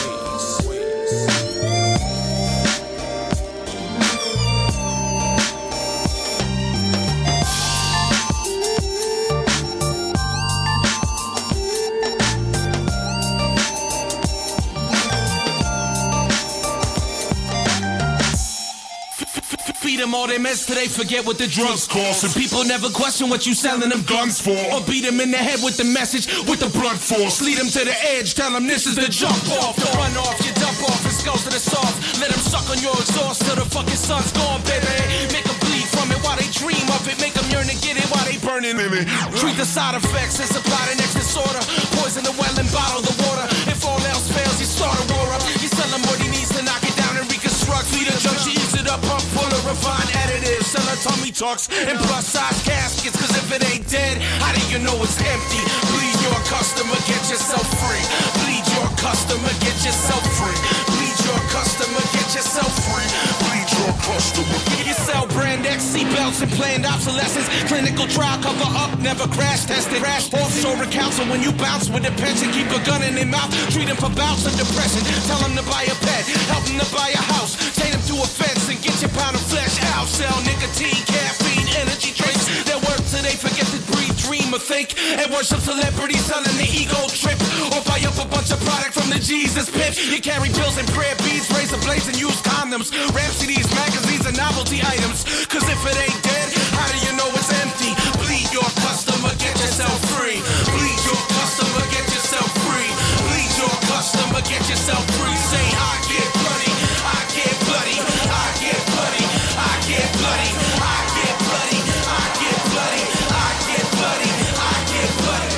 Them all they mess till they forget what the drugs cost. And people never question what you selling them guns for. Or beat them in the head with the message, with the blunt force. Lead them to the edge, tell them this is the jump off. The run off, you dump off, it goes to the soft. Let them suck on your exhaust till the fucking sun's gone, baby. Make them bleed from it while they dream of it. Make them yearn to get it while they burning in it. Treat the side effects and supply the next disorder. Poison the well and bottle the water. If all else fails, you start a war up. You sell him what he needs to knock it down and reconstruct. Feed a junk, she eats it up, pump full of refined additives. Sell her tummy tucks and plus size caskets. Cause if it ain't dead, how do you know it's empty? Bleed your customer, get yourself free. Bleed your customer, get yourself free. Bleed your customer, get yourself free. Bleed your customer. You sell brand X seatbelts and planned obsolescence. Clinical trial cover up, never crash tested. Rash offshore counsel when you bounce with a pension. Keep a gun in their mouth, treat them for bouts of depression. Tell them to buy a pet, help them to buy a house. Take them to a fence and get your pound of flesh out. Sell nicotine, caffeine, energy drinks. That work till they forget to breathe, dream of things. fake and worship celebrities selling the ego trip. Or buy up a bunch of product from the Jesus pit. You carry bills and prayer beads, razor blades and used condoms. Rhapsodies, magazines and novelty items. Cause if it ain't dead, how do you know it's empty? Bleed your customer, get yourself free. Bleed your customer, get yourself free. Bleed your customer, get yourself free. Say I get bloody, I get bloody, I get bloody, I get bloody, I get bloody, I get bloody, I get bloody, I get bloody.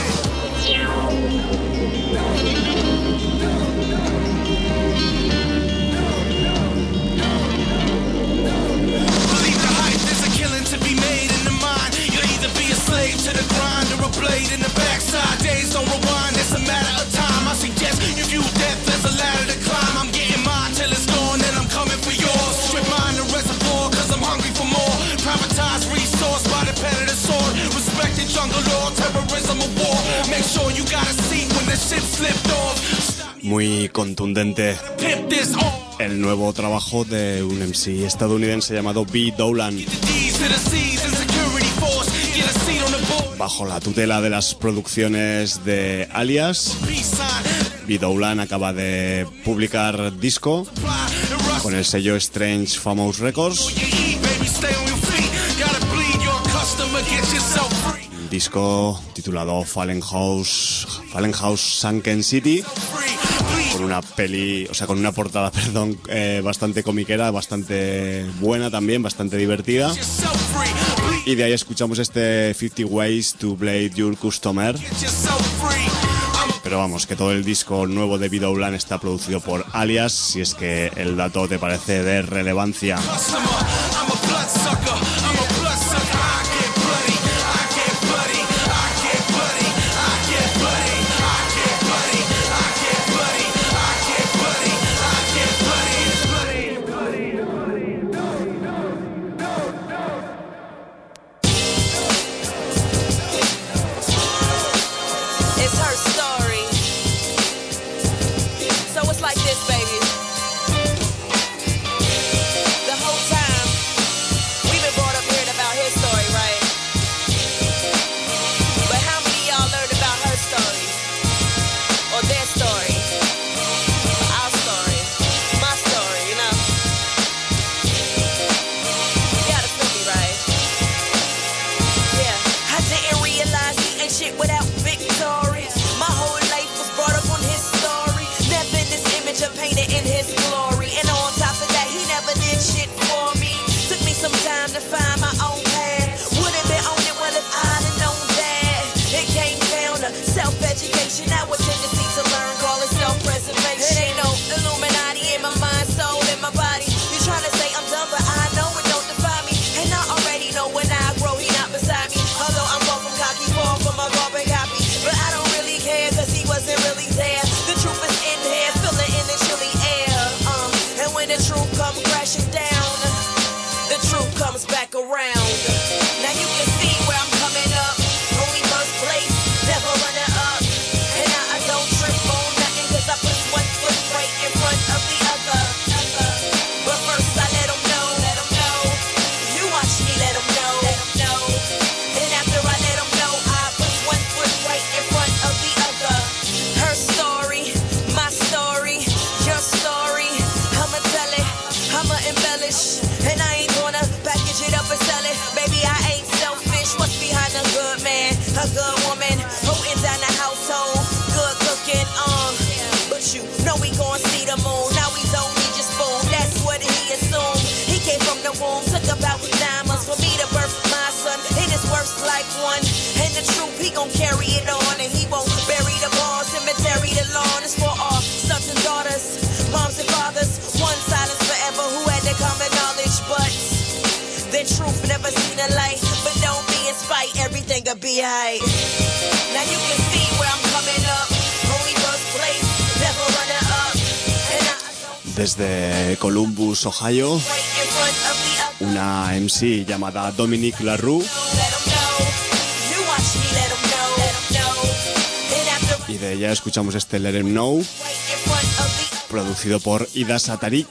Believe the hype, there's a killing to be made in the mind. You'll either be a slave to the grind or a blade in the backside. Days don't rewind, it's a matter of time. I suggest you view death as a ladder to climb. I'm getting mine till it's gone, then I'm coming for yours. Strip mine the reservoir, cause I'm hungry for more. Privatized resource by the pen of the sword. Respected jungle law, terrorism or war. Make sure you got a seat when the shit slipped off. Muy contundente el nuevo trabajo de un M C estadounidense llamado B. Dowland. Bajo la tutela de las producciones de Alias, B. Dowland acaba de publicar disco con el sello Strange Famous Records. Un disco titulado Fallen House, Fallen House Sunken City, con una peli, o sea, con una portada, perdón, eh, bastante comiquera, bastante buena también, bastante divertida. Y de ahí escuchamos este fifty Ways to Blade Your Customer. Pero vamos, que todo el disco nuevo de B. Dowland está producido por Alias, si es que el dato te parece de relevancia. Desde Columbus, Ohio, una M C llamada Dominique LaRue. Y de ella escuchamos este Let 'Em Know, producido por Ida Satarik,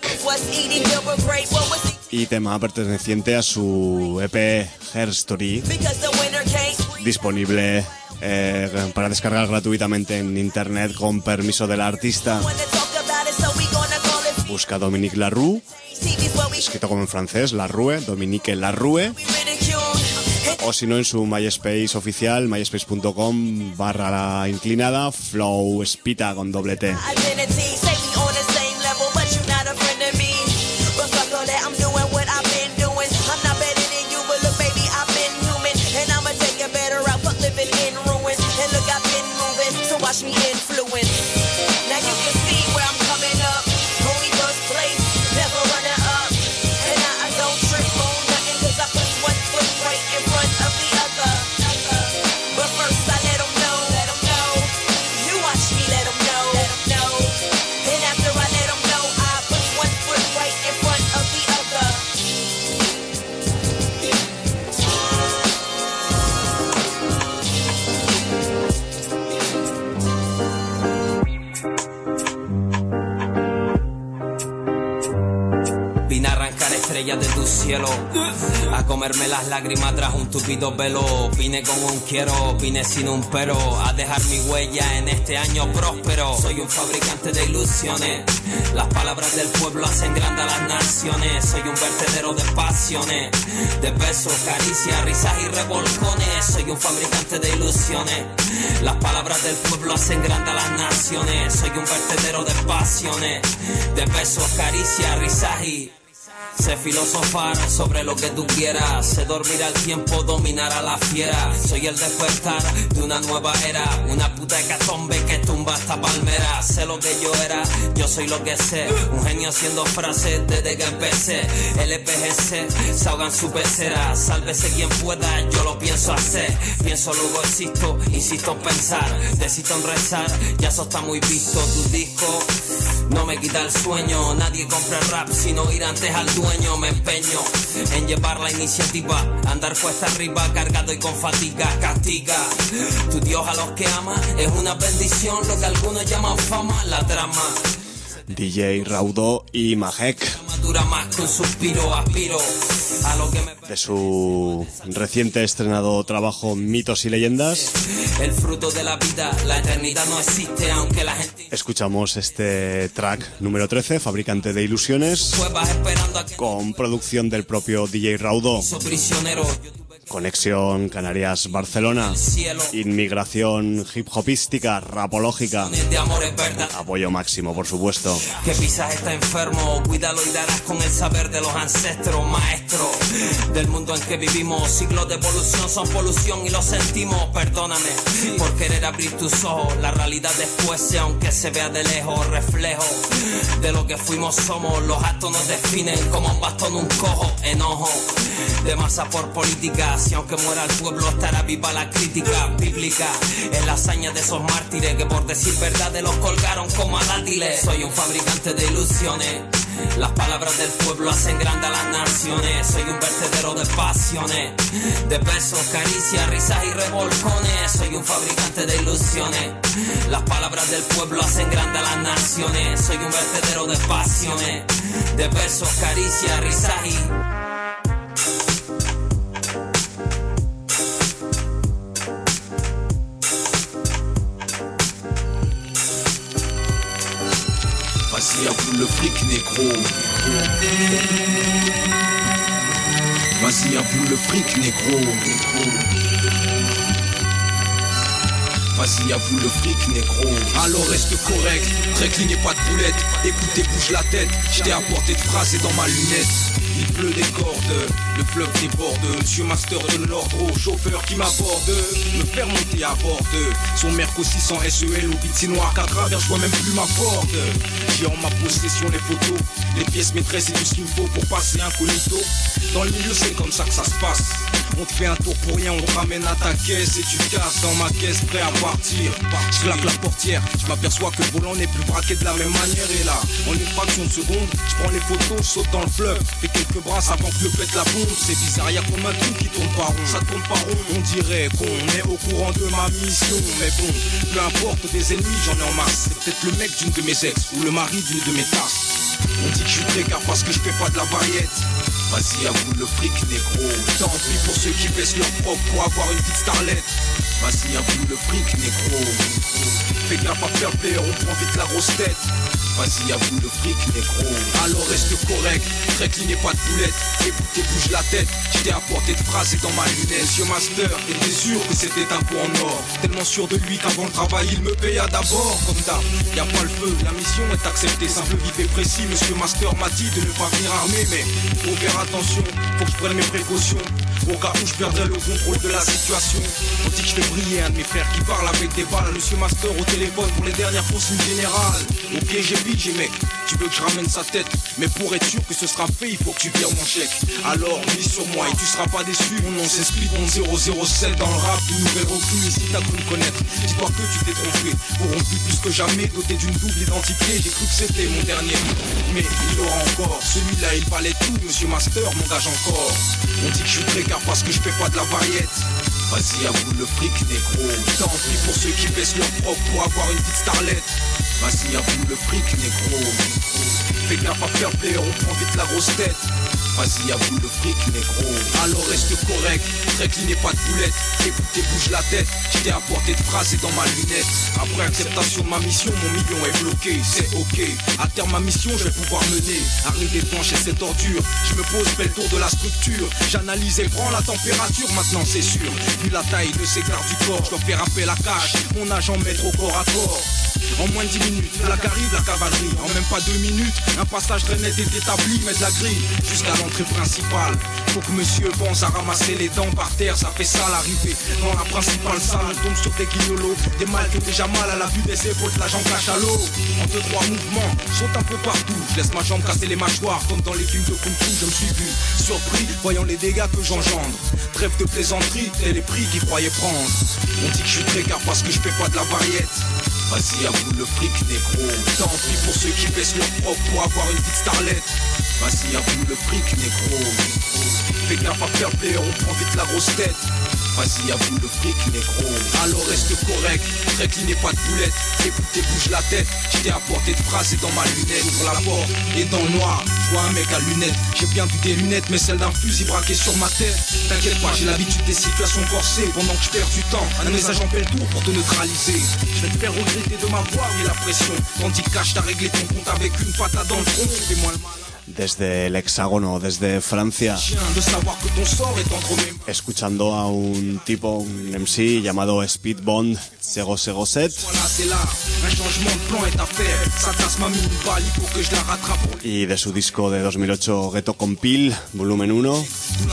y tema perteneciente a su E P Her Story, disponible eh, para descargar gratuitamente en internet con permiso del artista. Busca Dominique Larue, escrito como en francés, Larue, Dominique Larue. O si no, en su MySpace oficial, myspace punto com barra inclinada, Flow Spita con doble T. Watch me influence. Now you can see where I'm coming up. Only first place, never running up. And now I don't trip on nothing, cause I put one foot right in front of the other. But first I let them know, let them know. You watch me, let them know, let them know. And after I let them know, I put one foot right in front of the other. Vine a arrancar estrellas de tu cielo, a comerme las lágrimas tras un tupido velo. Vine con un quiero, vine sin un pero, a dejar mi huella en este año próspero. Soy un fabricante de ilusiones, las palabras del pueblo hacen grande a las naciones. Soy un vertedero de pasiones, de besos, caricias, risas y revolcones. Soy un fabricante de ilusiones, las palabras del pueblo hacen grande a las naciones. Soy un vertedero de pasiones, de besos, caricias, risas y... Sé filosofar sobre lo que tú quieras, sé dormir al tiempo, dominar a la fiera. Soy el despertar de una nueva era, una puta hecatombe que tumba esta palmera. Sé lo que yo era, yo soy lo que sé, un genio haciendo frases desde que empecé. L P G C, se ahogan su pecera, sálvese quien pueda, yo lo pienso hacer. Pienso luego existo, insisto en pensar, decido en rezar, ya eso está muy visto. Tu disco no me quita el sueño, nadie compra rap sino ir antes al dueño. Me empeño en llevar la iniciativa, andar cuesta arriba cargado y con fatiga. Castiga tu Dios a los que ama, es una bendición lo que algunos llaman fama. La trama D J Raudo y Majek, dura más que un suspiro, aspiro a lo que me... de su reciente estrenado trabajo Mitos y Leyendas. El fruto de la vida, la eternidad no existe, aunque la gente... Escuchamos este track número trece, Fabricante de Ilusiones, con producción del propio D J Raudo. Conexión Canarias-Barcelona, inmigración hip-hopística, rapológica, apoyo máximo, por supuesto. Que pisas está enfermo, cuídalo y darás con el saber de los ancestros, maestros del mundo en que vivimos. Siglos de evolución son polución y lo sentimos. Perdóname por querer abrir tus ojos, la realidad después, aunque se vea de lejos, reflejo de lo que fuimos, somos. Los actos nos definen como un bastón, un cojo, enojo de masa por política. Si aunque muera el pueblo estará viva la crítica bíblica, es la hazaña de esos mártires que por decir verdades los colgaron como a dátiles. Soy un fabricante de ilusiones, las palabras del pueblo hacen grande a las naciones. Soy un vertedero de pasiones, de besos, caricias, risas y revolcones. Soy un fabricante de ilusiones, las palabras del pueblo hacen grande a las naciones. Soy un vertedero de pasiones, de besos, caricias, risas y... Vas-y à vous le fric négro. Vas-y à vous le fric négro. Vas-y à vous le fric négro. Alors reste correct, reclignez pas de boulette. Écoutez, bouge la tête, je t'ai apporté de phrases et dans ma lunette. Il pleut des cordes, le fleuve déborde. Monsieur Master de l'ordre au chauffeur qui m'aborde. Me faire monter à bord de son Merco six cents S E L au bit noir qu'à travers je vois même plus ma porte. J'ai en ma possession les photos, les pièces maîtresses et tout ce qu'il me faut pour passer incognito. Dans le milieu c'est comme ça que ça se passe. On te fait un tour pour rien, on te ramène à ta caisse et tu casses dans ma caisse prêt à partir. Je claque la portière, je m'aperçois que le volant n'est plus braqué de la même manière. Et là, en une fraction de seconde, je prends les photos, je saute dans le fleuve, fais quelques brasses avant que le pète la bombe. C'est bizarre, y'a comme un truc qui tourne pas rond. Ça tourne pas rond, on dirait qu'on est au courant de ma mission. Mais bon, peu importe des ennemis, j'en ai en masse. C'est peut-être le mec d'une de mes ex ou le mari d'une de mes tasses. On dit que je suis trégard parce que je fais pas de la variette. Vas-y, avoue le fric, négro. Tant pis pour ceux qui baissent leur propre pour avoir une petite starlette. Vas-y, avoue le fric, négro. Fais gaffe à faire plaisir, on prend vite la grosse tête. Vas-y, avoue le fric, négro. Alors reste correct, très clean et pas de boulette. Écoute et bouge la tête, je t'ai apporté de phrases et dans ma lunette. Monsieur Master, t'étais sûr que c'était un coup en or. Tellement sûr de lui qu'avant le travail, il me paya d'abord. Comme d'hab, y'a pas le feu, la mission est acceptée. Simple, vif et précis, Monsieur Master m'a dit de ne pas venir armé. Mais faut faire attention, faut que je prenne mes précautions. Au cas où je perdrais le contrôle de la situation. On dit que je fais briller un de mes frères qui parle avec des balles. Monsieur Master au téléphone pour les dernières consignes générales. Ok, j'ai pigé mec, tu veux que je ramène sa tête. Mais pour être sûr que ce sera fait, il faut que tu vires mon chèque. Alors mise sur moi et tu seras pas déçu. Mon nom c'est Split zéro zéro sept dans le rap. Une nouvelle recrue ici t'as cru me connaître. Dis-toi que tu t'es trompé. Corrompu plus que jamais, doté d'une double identité. J'ai cru que c'était mon dernier, mais il aura encore. Celui-là il valait tout, Monsieur Master m'engage encore. On dit que je suis trégard parce que je fais pas de la variette. Vas-y, avoue le fric, négro. Tant pis pour ceux qui baissent leur propre pour avoir une petite starlette. Vas-y, avoue le fric, négro. Fais gaffe à faire plaisir, on prend vite la grosse tête. Vas-y, avoue le fric, négro. Alors reste correct, très clean et pas de boulette. Écoute et bouge la tête, je t'ai apporté de phrases et dans ma lunette. Après acceptation de ma mission, mon million est bloqué, c'est ok. À terme ma mission, je vais pouvoir mener. Arrête des planches et cette torture. Je me pose, fais le tour de la structure. J'analyse et prends la température, maintenant c'est sûr. Vu la taille de ces gardes du corps, je dois faire appel à cache. Mon agent maître au corps à corps. En moins de dix minutes, la arrive la cavalerie. En même pas deux minutes, un passage très net est établi. Mais de la grille jusqu'à l'entrée principale. Faut que monsieur pense à ramasser les dents par terre. Ça fait ça l'arrivée dans la principale salle. On tombe sur des guignolos, des mâles qui ont déjà mal à la vue des épaules. La jambe cache à l'eau. En deux trois mouvements, saute un peu partout. Je laisse ma jambe casser les mâchoires comme dans les films de Kung Fu. Je me suis vu surpris, voyant les dégâts que j'engendre. Trêve de plaisanterie, et les prix qu'ils croyaient prendre. On dit que je suis trégard parce que je fais pas de la variette. Vas-y, avoue le fric, négro. Tant pis pour ceux qui baissent leur propre pour avoir une petite starlette. Vas-y, avoue le fric, négro. Fais gaffe à faire plaisir, on prend vite la grosse tête. Vas-y, avoue le fric, négro. Alors reste correct, très clean et pas de boulette. Écoute et bouge la tête, je t'ai apporté de phrases et dans ma lunette. Ouvre la porte et dans le noir, je vois un mec à lunettes. J'ai bien vu des lunettes, mais celles d'un fusil braqué sur ma tête. T'inquiète pas, j'ai l'habitude des situations forcées. Pendant que je perds du temps, un message en fait le tour pour te neutraliser. Je vais te faire regretter de m'avoir mis la pression. Tandis que cache t'as réglé ton compte avec une patate dans le front. Fais-moi le mal. Desde el hexágono, desde Francia, escuchando a un tipo, un M C llamado Speedbond cero cero siete y de su disco de dos mil ocho Ghetto Compil, volumen uno.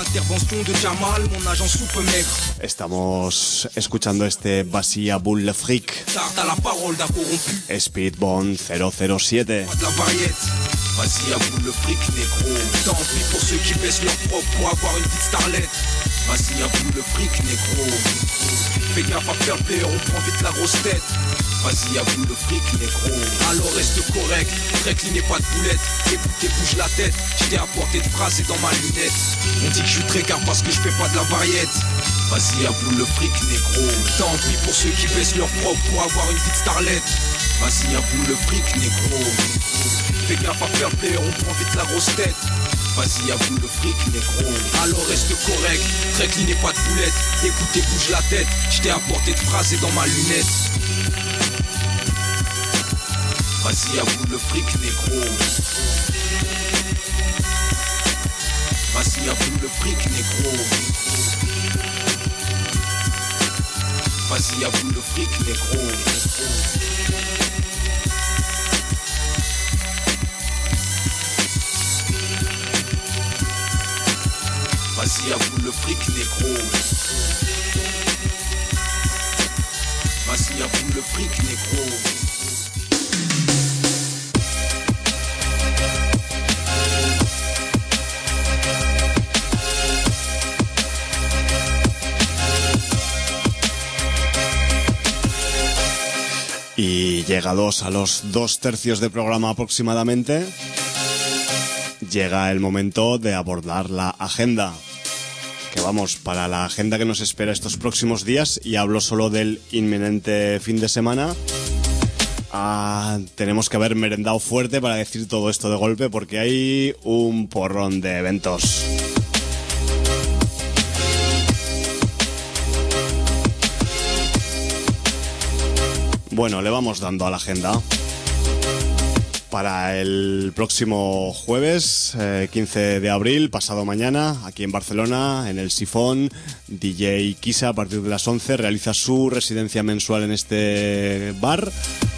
Estamos escuchando este Basia Bull Le Fric, Speedbond cero cero siete. Vas-y, avoue le fric, négro. Tant pis pour ceux qui baissent leur propre pour avoir une petite starlette. Vas-y, avoue le fric, négro. Fais gaffe à faire plaisir, on prend vite la grosse tête. Vas-y, avoue le fric, négro. Alors reste correct, très clean et pas de boulette. Écoute et bouge la tête, je t'ai apporté de phrases et dans ma lunette. On dit que je suis trégard parce que je fais pas de la variette. Vas-y, avoue le fric, négro. Tant pis pour ceux qui baissent leur propre pour avoir une petite starlette. Vas-y, avoue le fric, négro. Fais gaffe à faire plaisir, on prend vite la grosse tête. Vas-y, avoue le fric, négro. Alors reste correct, très clean et pas de boulette. Écoute et bouge la tête, je t'ai apporté de phrases et dans ma lunette. Vas-y, avoue le fric, négro. Vas-y, avoue le fric, négro. Vas-y, avoue le fric, négro. Vas-y, avoue le fric, négro. Vas-y, avoue le fric, négro. Y llegados a los dos tercios de programa aproximadamente, llega el momento de abordar la agenda. Que vamos, para la agenda que nos espera estos próximos días, y hablo solo del inminente fin de semana, Ah, tenemos que haber merendado fuerte para decir todo esto de golpe, porque hay un porrón de eventos. Bueno, le vamos dando a la agenda. Para el próximo jueves, eh, quince de abril, pasado mañana, aquí en Barcelona, en el Sifón, D J Kisa, a partir de las once, realiza su residencia mensual en este bar.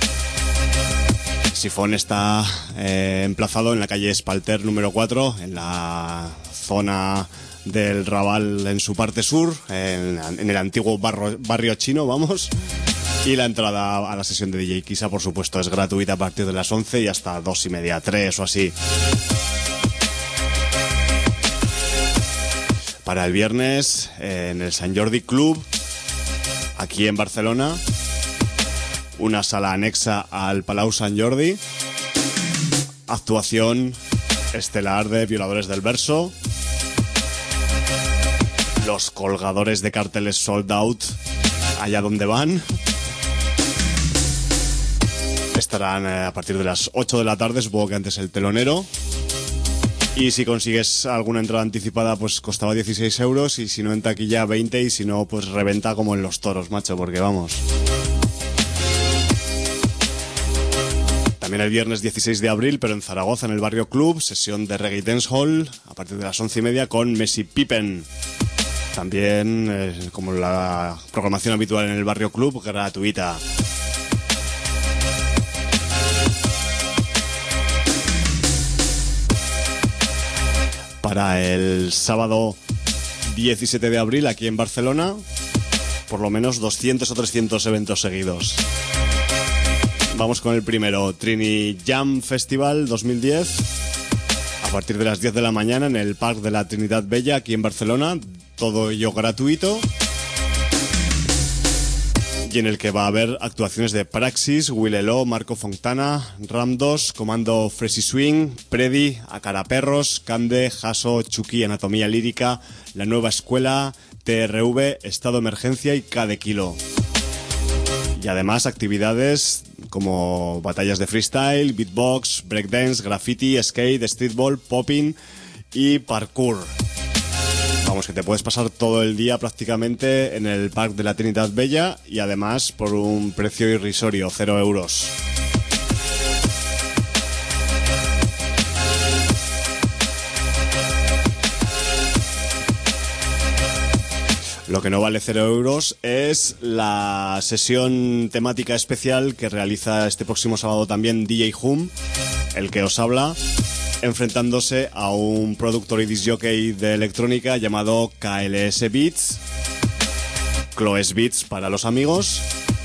El Sifón está eh, emplazado en la calle Espalter número cuatro, en la zona del Raval en su parte sur, en, en el antiguo barro, barrio chino, vamos. Y la entrada a la sesión de D J Kisa, por supuesto, es gratuita a partir de las once y hasta dos y media, tres o así. Para el viernes, en el Sant Jordi Club, aquí en Barcelona, una sala anexa al Palau Sant Jordi, actuación estelar de Violadores del Verso, los colgadores de carteles sold out allá donde van. Estarán eh, a partir de las ocho de la tarde, supongo que antes el telonero. Y si consigues alguna entrada anticipada, pues costaba dieciséis euros. Y si no, en taquilla veinte. Y si no, pues reventa como en los toros, macho, porque vamos. También el viernes dieciséis de abril, pero en Zaragoza, en el Barrio Club, sesión de Reggae Dance Hall a partir de las once y media con Messi Pippen. También, eh, como la programación habitual en el Barrio Club, gratuita. Para el sábado diecisiete de abril, aquí en Barcelona, por lo menos doscientos o trescientos eventos seguidos. Vamos con el primero, Trini Jam Festival dos mil diez, a partir de las diez de la mañana en el Parc de la Trinidad Bella, aquí en Barcelona, todo ello gratuito. Y en el que va a haber actuaciones de Praxis, Willelo, Marco Fontana, Ramdos, Comando Fresh Swing, Predi, Acaraperros, Cande, Jaso, Chucky, Anatomía Lírica, La Nueva Escuela, T R V, Estado Emergencia y K de Kilo. Y además actividades como batallas de freestyle, beatbox, breakdance, graffiti, skate, streetball, popping y parkour. Vamos, que te puedes pasar todo el día prácticamente en el Parc de la Trinidad Bella y además por un precio irrisorio, cero euros. Lo que no vale cero euros es la sesión temática especial que realiza este próximo sábado también D J Hum, el que os habla, enfrentándose a un productor y disc jockey de electrónica llamado K L S Beats, Chloe's Beats para los amigos.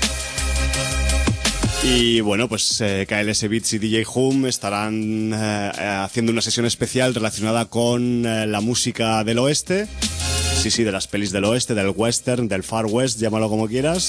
Y bueno, pues eh, K L S Beats y D J Hum estarán eh, haciendo una sesión especial relacionada con eh, la música del oeste. Sí, sí, de las pelis del oeste, del western, del far west, llámalo como quieras.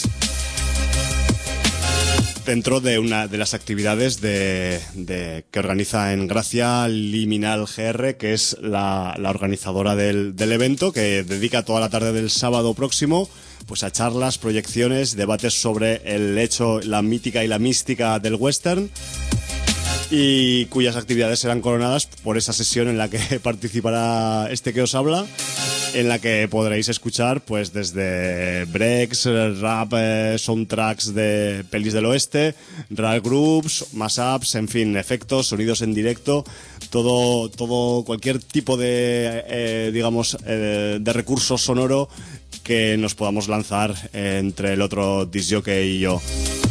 Dentro de una de las actividades de, de, que organiza en Gracia Liminal G R, que es la, la organizadora del, del evento, que dedica toda la tarde del sábado próximo pues a charlas, proyecciones, debates sobre el hecho, la mítica y la mística del western, y cuyas actividades serán coronadas por esa sesión en la que participará este que os habla, en la que podréis escuchar pues desde breaks, rap, eh, soundtracks de pelis del oeste, rap groups, mashups, en fin, efectos, sonidos en directo, todo, todo cualquier tipo de, eh, digamos, eh, de recurso sonoro que nos podamos lanzar entre el otro disc jockey y yo.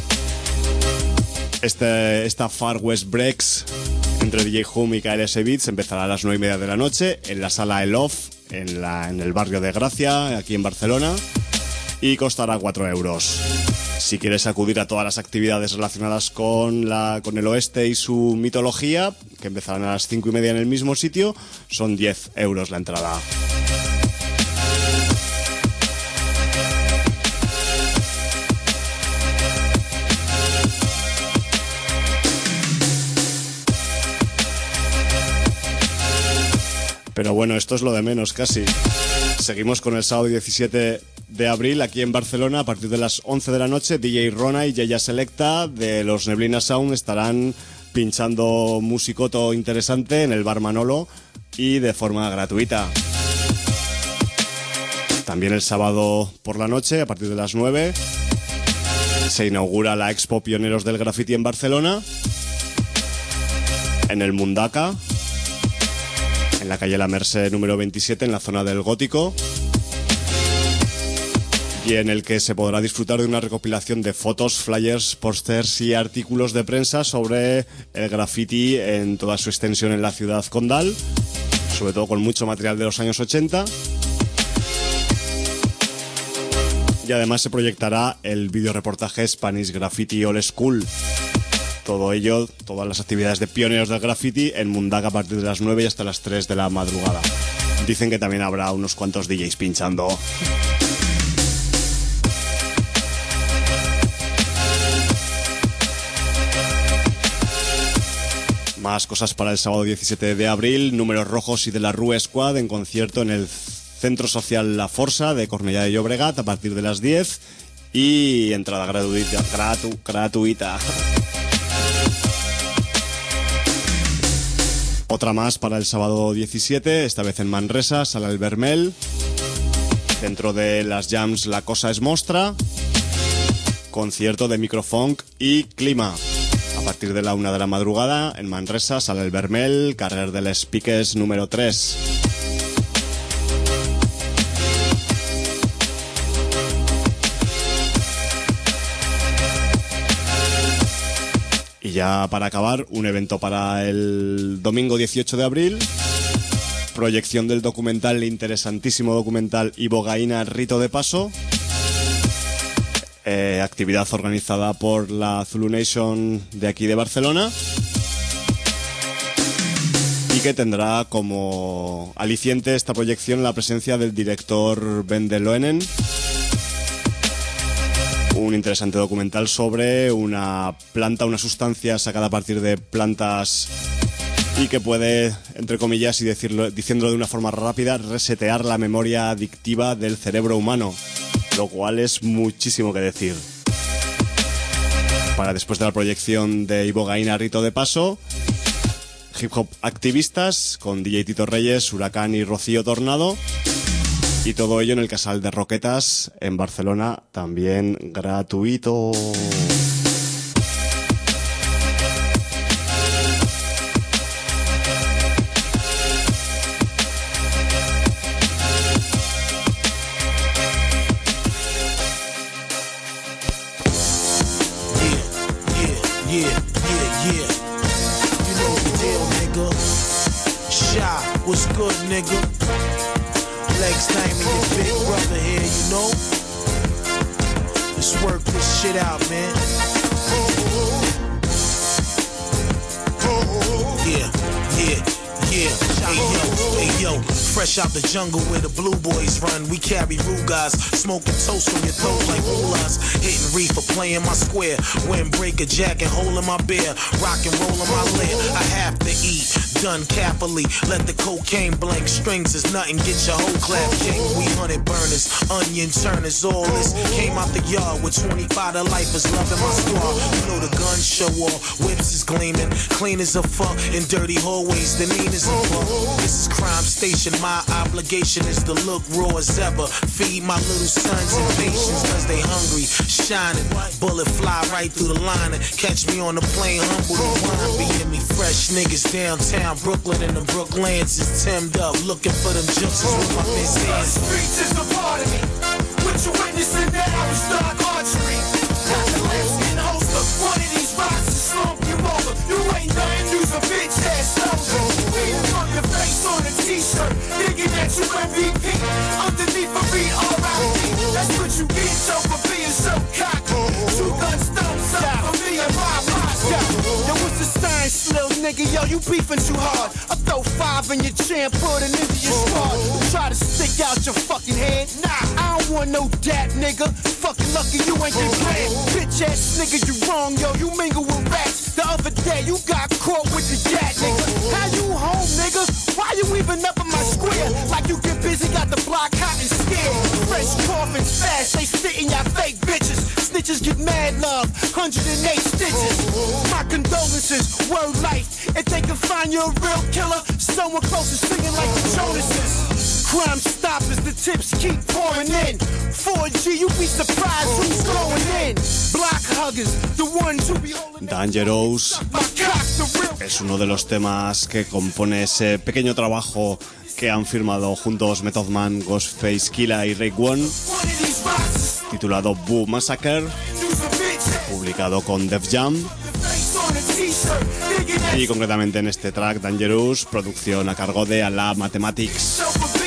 Este, esta Far West Breaks entre D J Hum y K L S Beats empezará a las nueve y media de la noche en la sala El Off, en, la, en el barrio de Gracia, aquí en Barcelona, y costará cuatro euros. Si quieres acudir a todas las actividades relacionadas con, la, con el oeste y su mitología, que empezarán a las cinco y media en el mismo sitio, son diez euros la entrada. Pero bueno, esto es lo de menos casi. Seguimos con el sábado diecisiete de abril aquí en Barcelona a partir de las once de la noche. D J Rona y Yaya Selecta de los Neblina Sound estarán pinchando musicoto interesante en el Bar Manolo y de forma gratuita. También el sábado por la noche, a partir de las nueve, se inaugura la Expo Pioneros del Graffiti en Barcelona, en el Mundaka, en la calle La Mercè número veintisiete, en la zona del Gótico, y en el que se podrá disfrutar de una recopilación de fotos, flyers, pósters y artículos de prensa sobre el graffiti en toda su extensión en la ciudad condal, sobre todo con mucho material de los años ochenta. Y además se proyectará el videoreportaje Spanish Graffiti Old School. Todo ello, todas las actividades de Pioneros del Graffiti en Mundaka a partir de las nueve y hasta las tres de la madrugada. Dicen que también habrá unos cuantos D Js pinchando. Más cosas para el sábado diecisiete de abril. Números Rojos y de la Rue Squad en concierto en el Centro Social La Força de Cornellà de Llobregat a partir de las diez y entrada gratuita. Gratu, gratuita. Otra más para el sábado diecisiete, esta vez en Manresa, Sala El Vermel. Dentro de las jams La Cosa es Mostra. Concierto de microfunk y clima. A partir de la una de la madrugada en Manresa, Sala El Vermel, carrer de les Piques número tres. Y ya para acabar, un evento para el domingo dieciocho de abril. Proyección del documental, el interesantísimo documental Ibogaína Rito de Paso. Eh, actividad organizada por la Zulu Nation de aquí de Barcelona. Y que tendrá como aliciente esta proyección la presencia del director Ben de Loenen. Un interesante documental sobre una planta, una sustancia sacada a partir de plantas y que puede, entre comillas, y decirlo, diciéndolo de una forma rápida, resetear la memoria adictiva del cerebro humano, lo cual es muchísimo que decir. Para después de la proyección de Ibogaína Rito de Paso, hip hop activistas con D J Tito Reyes, Huracán y Rocío Tornado. Y todo ello en el Casal de Roquetas, en Barcelona, también gratuito. Yeah, yeah, yeah, yeah. You know the deal, nigga. Shy, what's good, nigga? Legs time and your big brother here, you know. Let's work this shit out, man. Yeah, yeah, yeah. Hey yo, hey yo. Fresh out the jungle where the blue boys run. We carry Rugas, smoking toast from your throat like Rulas. Hitting reefer, playing my square. Wearing breaker jacket, holding my beer. Rock and rollin' my lid. I have to eat, done carefully. Let the cocaine blank strings is nothing. Get your whole clap king. We hundred burners, onion turners, all this. Came out the yard with twenty-five to lifers, loving my squad. You know the guns show off, whips is gleaming. Clean as a fuck in dirty hallways, the mean as a fuck. This is crime station. My obligation is to look raw as ever. Feed my little sons and patience cause they hungry. Shining, bullet fly right through the line and catch me on the plane humble and wine. Be in me fresh niggas downtown Brooklyn and the Brooklands is timmed up. Looking for them gypsies with my missed hands. The streets is a part of me. What you witnessing now is dark archery. Got the lambskin holster. One of these rocks is slump you over. You ain't nothing, you's a bitch ass soldier. Reading from your face on a t-shirt. Thinking that you M V P. Underneath a read R I P. That's what you get, so for being so cocky. Two guns thumbs up for me and my Moscow. Yo, what's the science, little nigga? Yo, you beefing too hard. I throw five in your chin, put it into your squad. Try to stick out your fucking head. Nah, I don't want no dat, nigga. Fucking lucky you ain't get grand. Bitch ass nigga, you wrong, yo. You mingle with rats. The other day, you got caught with the gat, nigga. How you home, nigga? Why you even up in my square? Like you get busy, got the block hot and scared. Fresh coffee Muffins fast, they spitting y'all fake bitches. Snitches get mad love, one hundred eight stitches. My condolences, word life. If they can find you a real killer, someone close to singing like the Jonases. Crime stoppers, the tips keep pouring in. four G, you be surprised who's going in. Block huggers, the ones who be holding Dangerous es uno de los temas que compone ese pequeño trabajo que han firmado juntos Method Man, Ghostface Killah y Rake One, titulado Boo Massacre, publicado con Def Jam. Y concretamente en este track Dangerous, producción a cargo de Allah Mathematics.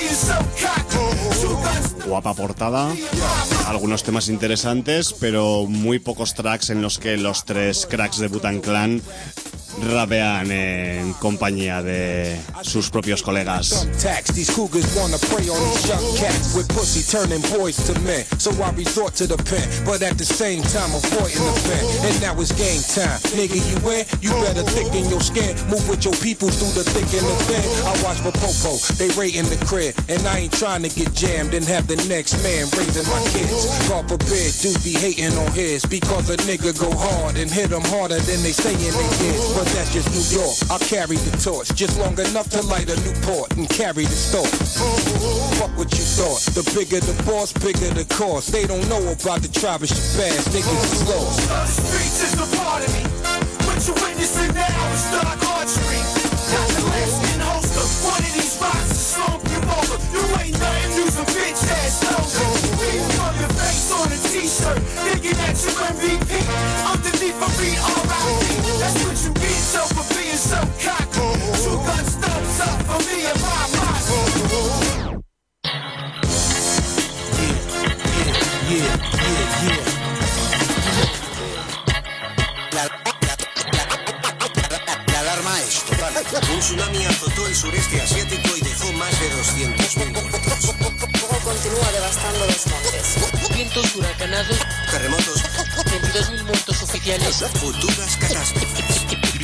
Guapa portada, algunos temas interesantes, pero muy pocos tracks en los que los tres cracks de Wu-Tang Clan rapean en compañía de sus propios colegas. These cougars wanna prey on these young cats with pussy turning boys to men. So I resort to the pen, but at the same time avoiding the pen. And now it's game time. Nigga, you in? You better thicken your skin. Move with your people through the thick and the thin. I watch for Popo, they raiding the crib. And I ain't trying to get jammed and have the next man raising my kids. God forbid, dudes be hating on his. Because a nigga go hard and hit them harder than they saying they did. But that's just New York. I'll carry the torch just long enough to light a Newport and carry the store. Fuck what you thought. The bigger the boss, bigger the cost. They don't know about the tribe of Shabazz. Niggas is lost. The streets is a part of me. What you witnessing now is dark archery. Got the Lanskin holster. One of these rocks is slump you over. You ain't nothing, use a bitch ass over. You rub your face on a t-shirt. Thinking that you M V P. Underneath a B R I D. That's what you get so for being so cocky. Two guns thumbs up for me and my mind. Yeah, yeah, yeah. La, la, la, la alarma es total. Un tsunami azotó el sureste asiático y dejó más de doscientos mil muertos. Fuego continúa devastando los montes. Vientos huracanados. Terremotos. veintidós mil muertos oficiales. Futuras catástrofes.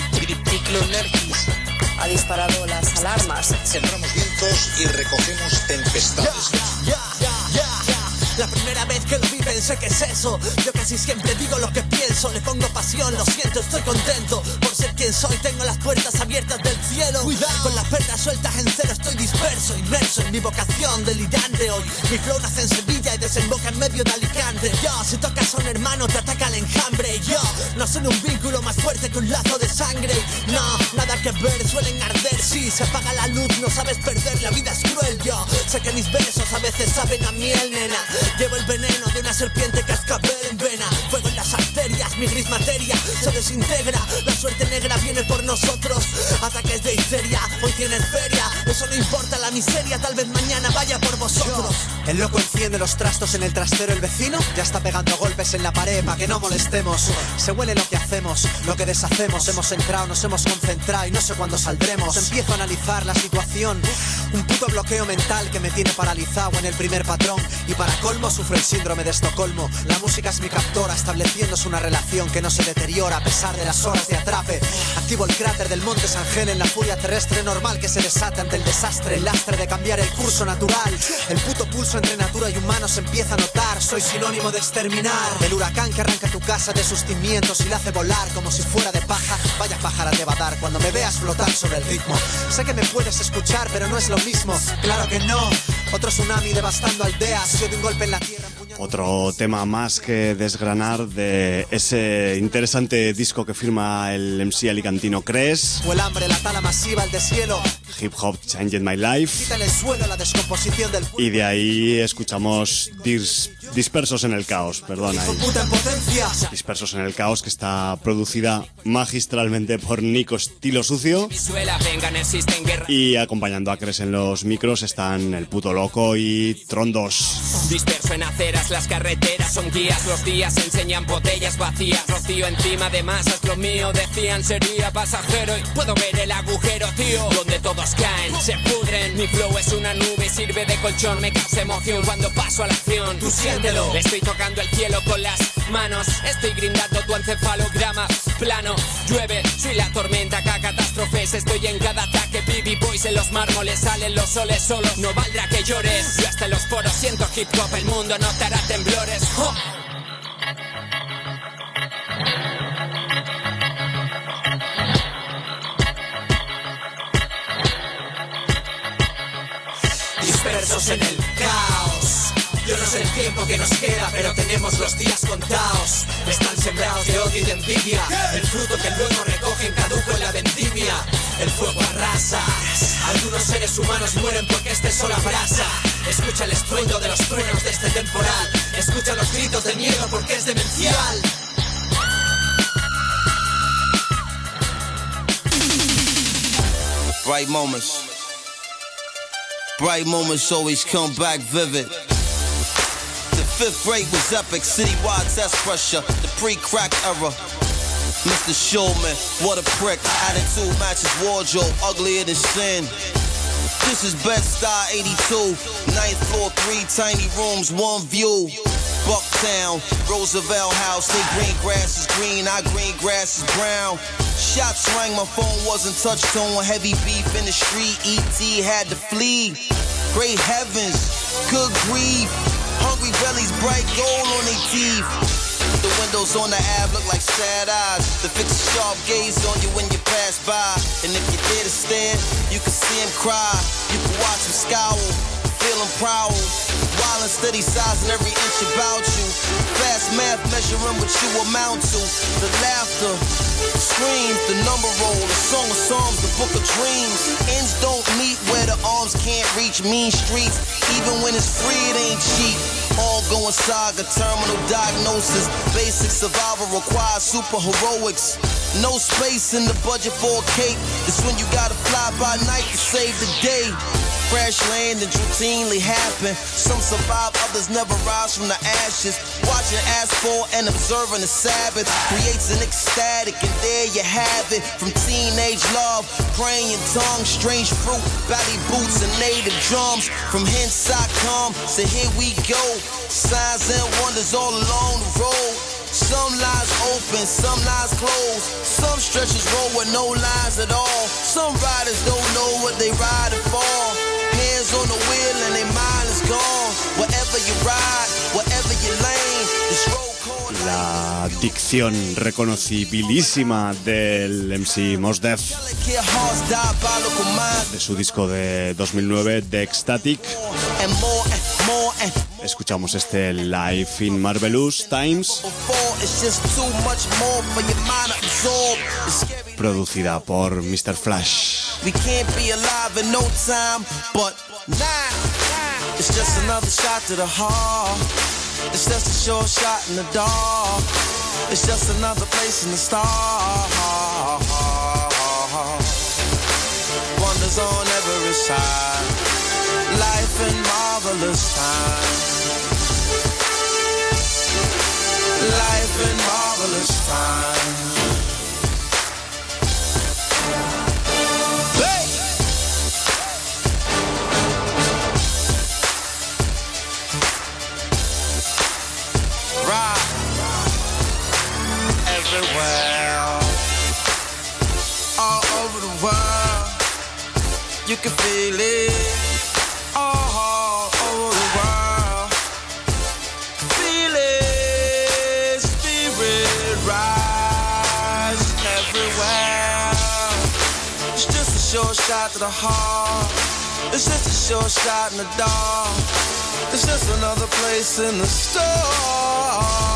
Ciclón Nargis ha disparado las alarmas. Sembramos vientos y recogemos tempestades. Yeah, yeah, yeah, yeah. La primera vez que lo vi pensé que es eso. Yo casi siempre digo lo que pienso. Le pongo pasión, lo siento, estoy contento por ser quien soy, tengo las puertas abiertas del cielo. Cuidado. Con las perlas sueltas en cero estoy disperso, inmerso en mi vocación delirante hoy. Mi flow nace en Sevilla y desemboca en medio de Alicante. Yo, si tocas a un hermano te ataca el enjambre. Yo, no soy un vínculo más fuerte que un lazo de sangre. No, nada que ver, suelen arder. Si se apaga la luz no sabes perder, la vida es cruel. Yo, sé que mis besos a veces saben a miel, nena. Llevo el veneno de una serpiente cascabel en vena. Fuego en las arterias, mi gris materia se desintegra. La suerte negra viene por nosotros. Ataques de histeria, hoy tienes feria. Eso no importa la miseria, tal vez mañana vaya por vosotros. Yo, el loco enciende los trastos en el trastero. El vecino ya está pegando golpes en la pared para que no molestemos. Se huele lo que hacemos, lo que deshacemos. Hemos entrado, nos hemos concentrado y no sé cuándo saldremos. Empiezo a analizar la situación. Un puto bloqueo mental que me tiene paralizado en el primer patrón. Y para colmo sufro el síndrome de Estocolmo. La música es mi captora, estableciéndose una relación que no se deteriora a pesar de las horas de atrape. Activo el cráter del monte San Gel en la furia terrestre, normal que se desate ante el desastre. El lastre de cambiar el curso natural. El puto pulso entre natura y humano se empieza a notar. Soy sinónimo de exterminar. El huracán que arranca tu casa de sus cimientos y la hace volar como si fuera de paja. Vaya pájara te va a dar cuando me veas flotar sobre el ritmo. Sé que me puedes escuchar pero no es lo mismo. Claro que no. Otro tsunami devastando aldeas. Yo de un golpe en la tierra. Otro tema más que desgranar de ese interesante disco que firma el M C alicantino Cres. O el hambre, la tala masiva, el deshielo. Hip Hop Changed My Life. Quita en el suelo la descomposición del... Y de ahí escuchamos dis, Dispersos en el Caos, perdón ahí. Dispersos en el Caos, que está producida magistralmente por Nico Estilo Sucio. Y acompañando a Cres en los micros están El Puto Loco y Trondos. Disperso en aceras, las carreteras son guías. Los días enseñan botellas vacías. Rocío encima de masas, lo mío decían sería pasajero. Y puedo ver el agujero, tío, donde todos caen, se pudren. Mi flow es una nube, sirve de colchón. Me causa emoción cuando paso a la acción. Tú sientes siéntelo. Estoy tocando el cielo con las manos, estoy grindando tu encefalograma plano. Llueve, soy la tormenta, acá catástrofes. Estoy en cada ataque, baby boys. En los mármoles salen los soles solos. No valdrá que llores, y hasta en los poros siento hip hop. El mundo no te hará temblores. ¡Oh! Dispersos en el caos. Yo no sé el tiempo que nos queda, pero tenemos los días contados. Están sembrados de odio y de envidia. El fruto que luego recogen caduco en la vendimia. El fuego arrasa. Algunos seres humanos mueren porque este sol abrasa. Escucha el estruendo de los truenos de este temporal. Escucha los gritos de miedo porque es demencial. Bright moments. Bright moments always come back vivid. The fifth grade was epic, citywide test pressure, the pre-crack era. Mister Shulman, what a prick. Attitude matches wardrobe, uglier than sin. This is Bed-Stuy eighty-two, ninth floor, three tiny rooms, one view. Bucktown, Roosevelt House, they green grass is green, our green grass is brown. Shots rang, my phone wasn't touch tone, heavy beef in the street, E T had to flee. Great heavens, good grief, hungry bellies, bright gold on their teeth. The windows on the Ave look like sad eyes. The fix a sharp gaze on you when you pass by. And if you dare to stare, you can see him cry. You can watch him scowl, feel him prowl. Wild and steady sizing every inch about you. Fast math measuring what you amount to. The laughter, the screams, the number roll, the song of songs, the book of dreams. Ends don't meet where the arms can't reach. Mean streets, even when it's free, it ain't cheap. All going saga, terminal diagnosis. Basic survival requires super heroics. No space in the budget for a cake. It's when you gotta fly by night to save the day. Crash landings routinely happen. Some survive, others never rise from the ashes. Watching asphalt and observing the Sabbath creates an ecstatic, and there you have it. From teenage love, praying in tongues, strange fruit, valley boots and native drums. From hence I come, so here we go. Signs and wonders all along the road. Some lines open, some lines closed. Some stretches roll with no lines at all. Some riders don't know what they riding for. Hands on the wheel and their mind is gone. Wherever you ride, wherever you lane, this road. La dicción reconocidísima del M C Mos Def, de su disco de dos mil nueve, The Ecstatic. Escuchamos este Live in Marvelous Times, producida por mister Flash. We can't be alive in no time, but now it's just another shot to the heart. It's just a short shot in the dark. It's just another place in the stars. Wonders on every side. Life in marvelous time. Life in marvelous time. Everywhere, all over the world, you can feel it. All over the world, feel it. Spirit rise everywhere. It's just a short shot to the heart. It's just a short shot in the dark. It's just another place in the store.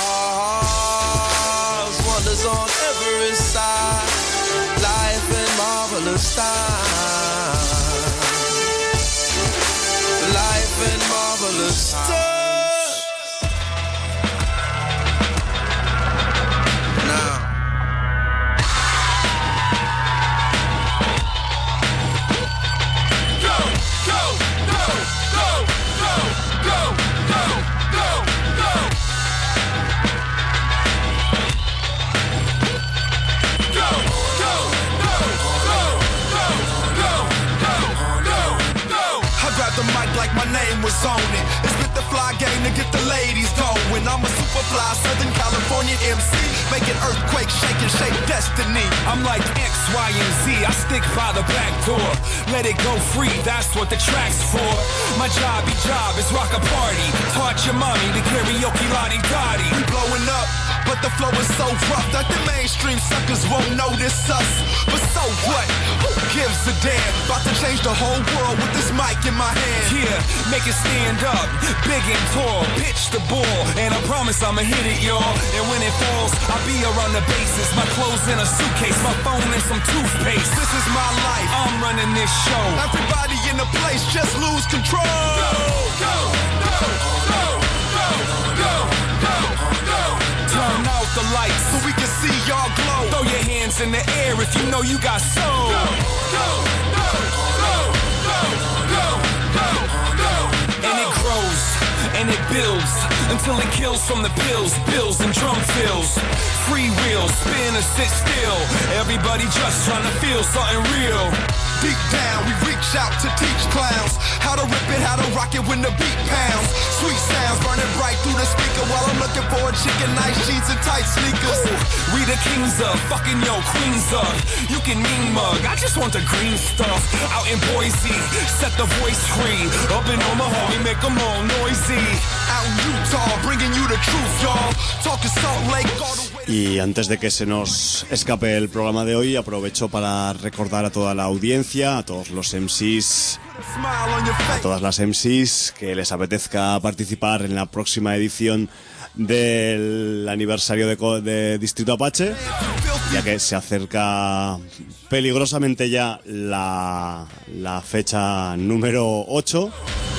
Wonders on every side. Life in marvelous time. Life in marvelous time. Now. Go, go, go, go, go, go, go, go, go. The mic like my name was on it. It's with the fly game to get the ladies going. I'm a super fly Southern California M C, making earthquakes shake and shake destiny. I'm like X, Y, and Z. I stick by the back door. Let it go free, that's what the track's for. My jobby job is rock a party. Taught your mommy to karaoke Lottie Dottie. We blowing up, but the flow is so rough that the mainstream suckers won't notice us. But so what? Who gives a damn? About to change the whole world with this mic in my hand. Yeah, make it stand up, big and tall. Pitch the ball, and I promise I'ma hit it, y'all. And when it falls, I'll be around the bases. My clothes in a suitcase, my phone and some toothpaste. This is my life, I'm running this show. Everybody in the place just lose control. Go, go, go, go, go, go, go, go. Turn out the lights so we can see y'all glow. Throw your hands in the air if you know you got soul. Go, go, go, go, go, go, go, go. And it grows, and it builds, until it kills from the pills, bills and drum fills. Free wheels, spin or sit still. Everybody just trying to feel something real. Deep down, we reach out to teach clowns how to rip it, how to rock it when the beat pounds. Sweet sounds burning bright through the speaker while I'm looking for a chick in nice jeans and tight sneakers. Ooh, we the kings of fucking yo queens of. You can mean mug, I just want the green stuff. Out in Boise, set the voice free. Up in Omaha, we make them all noisy. Out in Utah, bringing you the truth, y'all. Talking Salt Lake all the way. Y antes de que se nos escape el programa de hoy, aprovecho para recordar a toda la audiencia, a todos los M Cs, a todas las M Cs que les apetezca participar en la próxima edición del aniversario de, de Distrito Apache, ya que se acerca peligrosamente ya la, la fecha número ocho,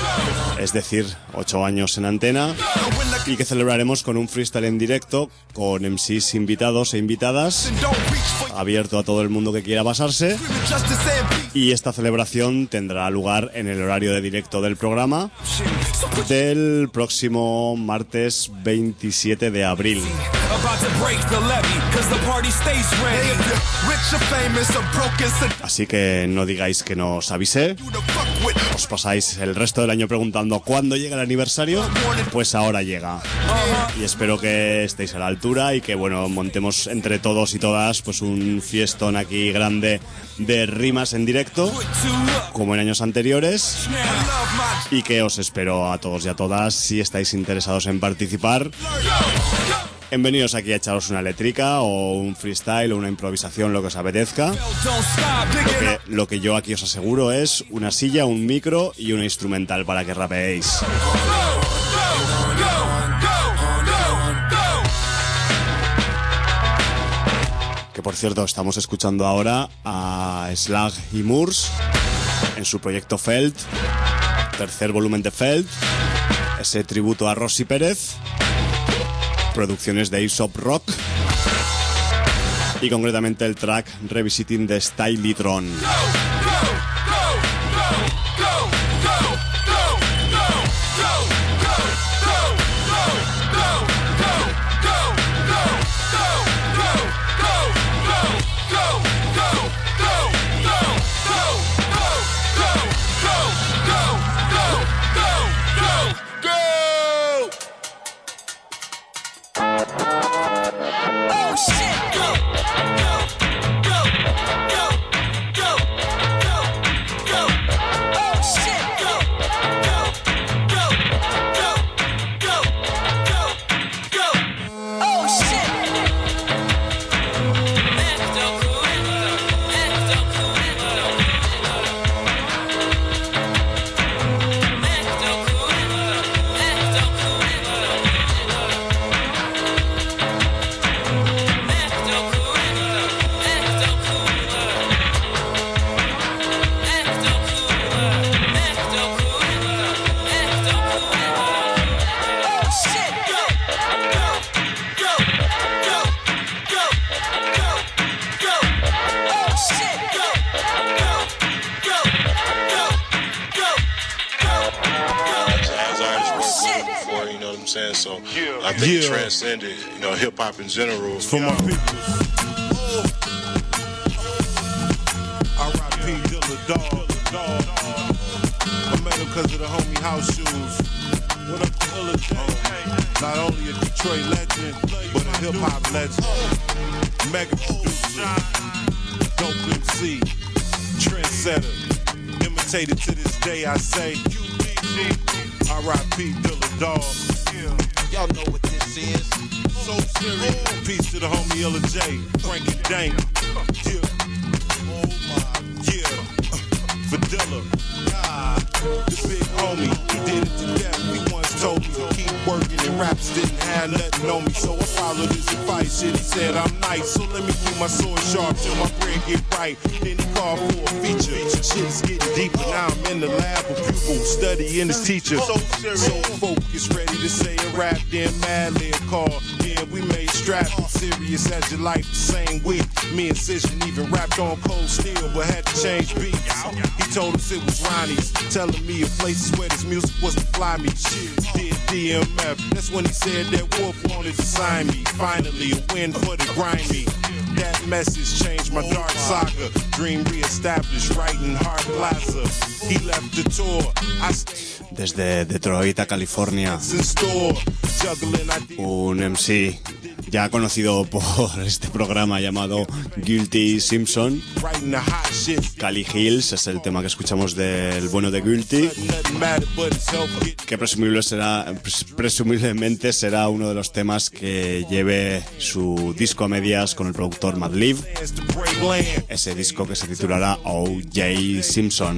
es decir, ocho años en antena, y que celebraremos con un freestyle en directo con M Cs invitados e invitadas, abierto a todo el mundo que quiera pasarse, y esta celebración tendrá lugar en el horario de directo del programa del próximo martes veintisiete de abril. Así que no digáis que no os avisé. Os pasáis el resto del año preguntando ¿cuándo llega el aniversario? Pues ahora llega. Y espero que estéis a la altura y que, bueno, montemos entre todos y todas pues un fiestón aquí grande de rimas en directo, como en años anteriores, y que os espero a todos y a todas, si estáis interesados en participar, en veniros aquí a echaros una letrica o un freestyle o una improvisación, lo que os apetezca. Lo que, lo que yo aquí os aseguro es una silla, un micro y una instrumental para que rapeéis. Que por cierto, estamos escuchando ahora a Slag y Moors en su proyecto Feld, tercer volumen de Feld, ese tributo a Rosy Pérez, producciones de Aesop Rock y concretamente el track Revisiting the Styletron. So I think Yeah. it transcended, you know, hip hop in general. It's for my people. R I P Dilla Dog. I met him because of the homie house. only a Detroit legend, but a hip hop legend. Mega producer, dope M C, trendsetter, imitated to this day. I say, R I P Dilla Dog. Y'all know what this is. So serious. Peace to the homie Illa J, Frankie Dank. Yeah. Oh my, yeah. For Dilla. Ah, the big homie, he did it to death. He once told me to keep working and raps didn't have nothing on me. So I followed his advice. Shit, he said I'm nice. So let me keep my sword sharp till my brain get right. Then he called for a feature. Shit's getting deeper. Now I'm in the lab with pupils studying his teacher. So focused, ready to say a rap. Then Madlib called. Then we made strap serious as your life the same week. Me and Cision even rapped on Cold Steel, but had to change beats. He told us it was Ronnie's, telling me of places where this music was to fly me. Did D M F, that's when he said that Wolf wanted to sign me. Finally, a win for the grimy. That message changed my dark saga. Dream reestablished right in Hard Plaza. He left the tour. I Desde Detroit a California, un M C ya conocido por este programa llamado Guilty Simpson. Cali Hills es el tema que escuchamos del bueno de Guilty, que presumible será, presumiblemente será uno de los temas que lleve su disco a medias con el productor Madlib, ese disco que se titulará O J Simpson.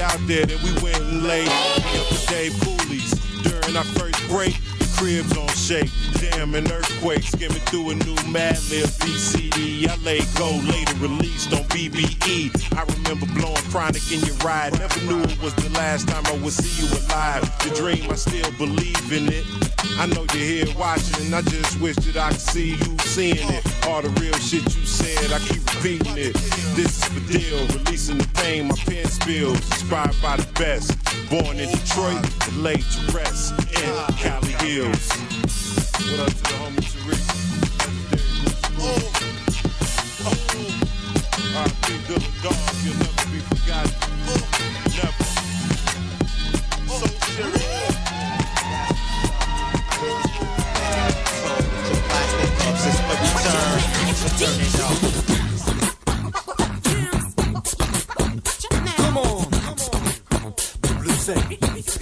During our first break, the cribs on shake. Damn, an earthquake skimming through a new Madlib B C D. I let go, later released on B B E. I remember blowing chronic in your ride. Never knew it was the last time I would see you alive. The dream, I still believe in it. I know you're here watching, and I just wish that I could see you seeing it. All the real shit you said, I keep repeating it. This is for deal, releasing the pain my pen spills. Inspired by the best. Born in Detroit, and laid to rest in Cali Hills. What up to the homie Tariq? Oh, oh. R I P Dilla Dog, you'll never be forgotten. Never. So serious. Come on, Blue Say.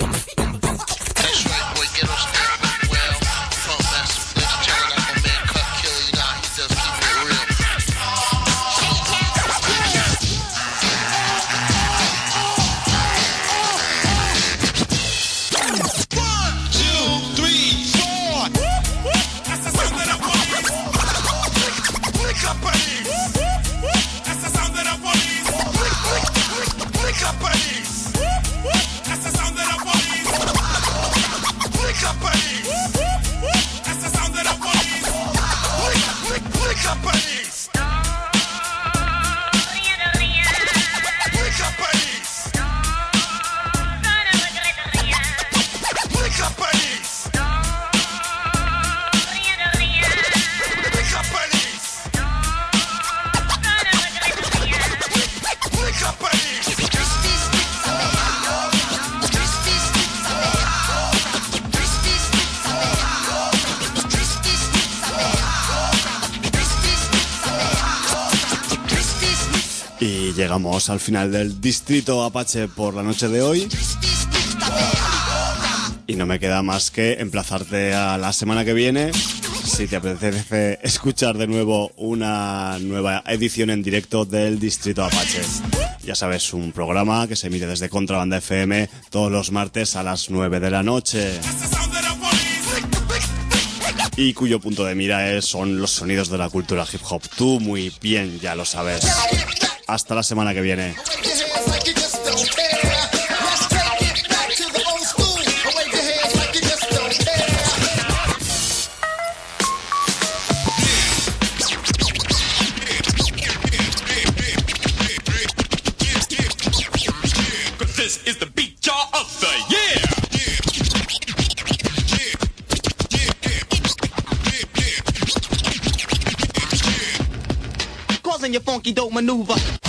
Y llegamos al final del Distrito Apache por la noche de hoy. Y no me queda más que emplazarte a la semana que viene. Si te apetece escuchar de nuevo una nueva edición en directo del Distrito Apache. Ya sabes, un programa que se emite desde Contrabanda F M todos los martes a las nueve de la noche. Y cuyo punto de mira es, son los sonidos de la cultura hip hop. Tú muy bien ya lo sabes. Hasta la semana que viene. This is the beat jar of the year. Causing your funky dope maneuver.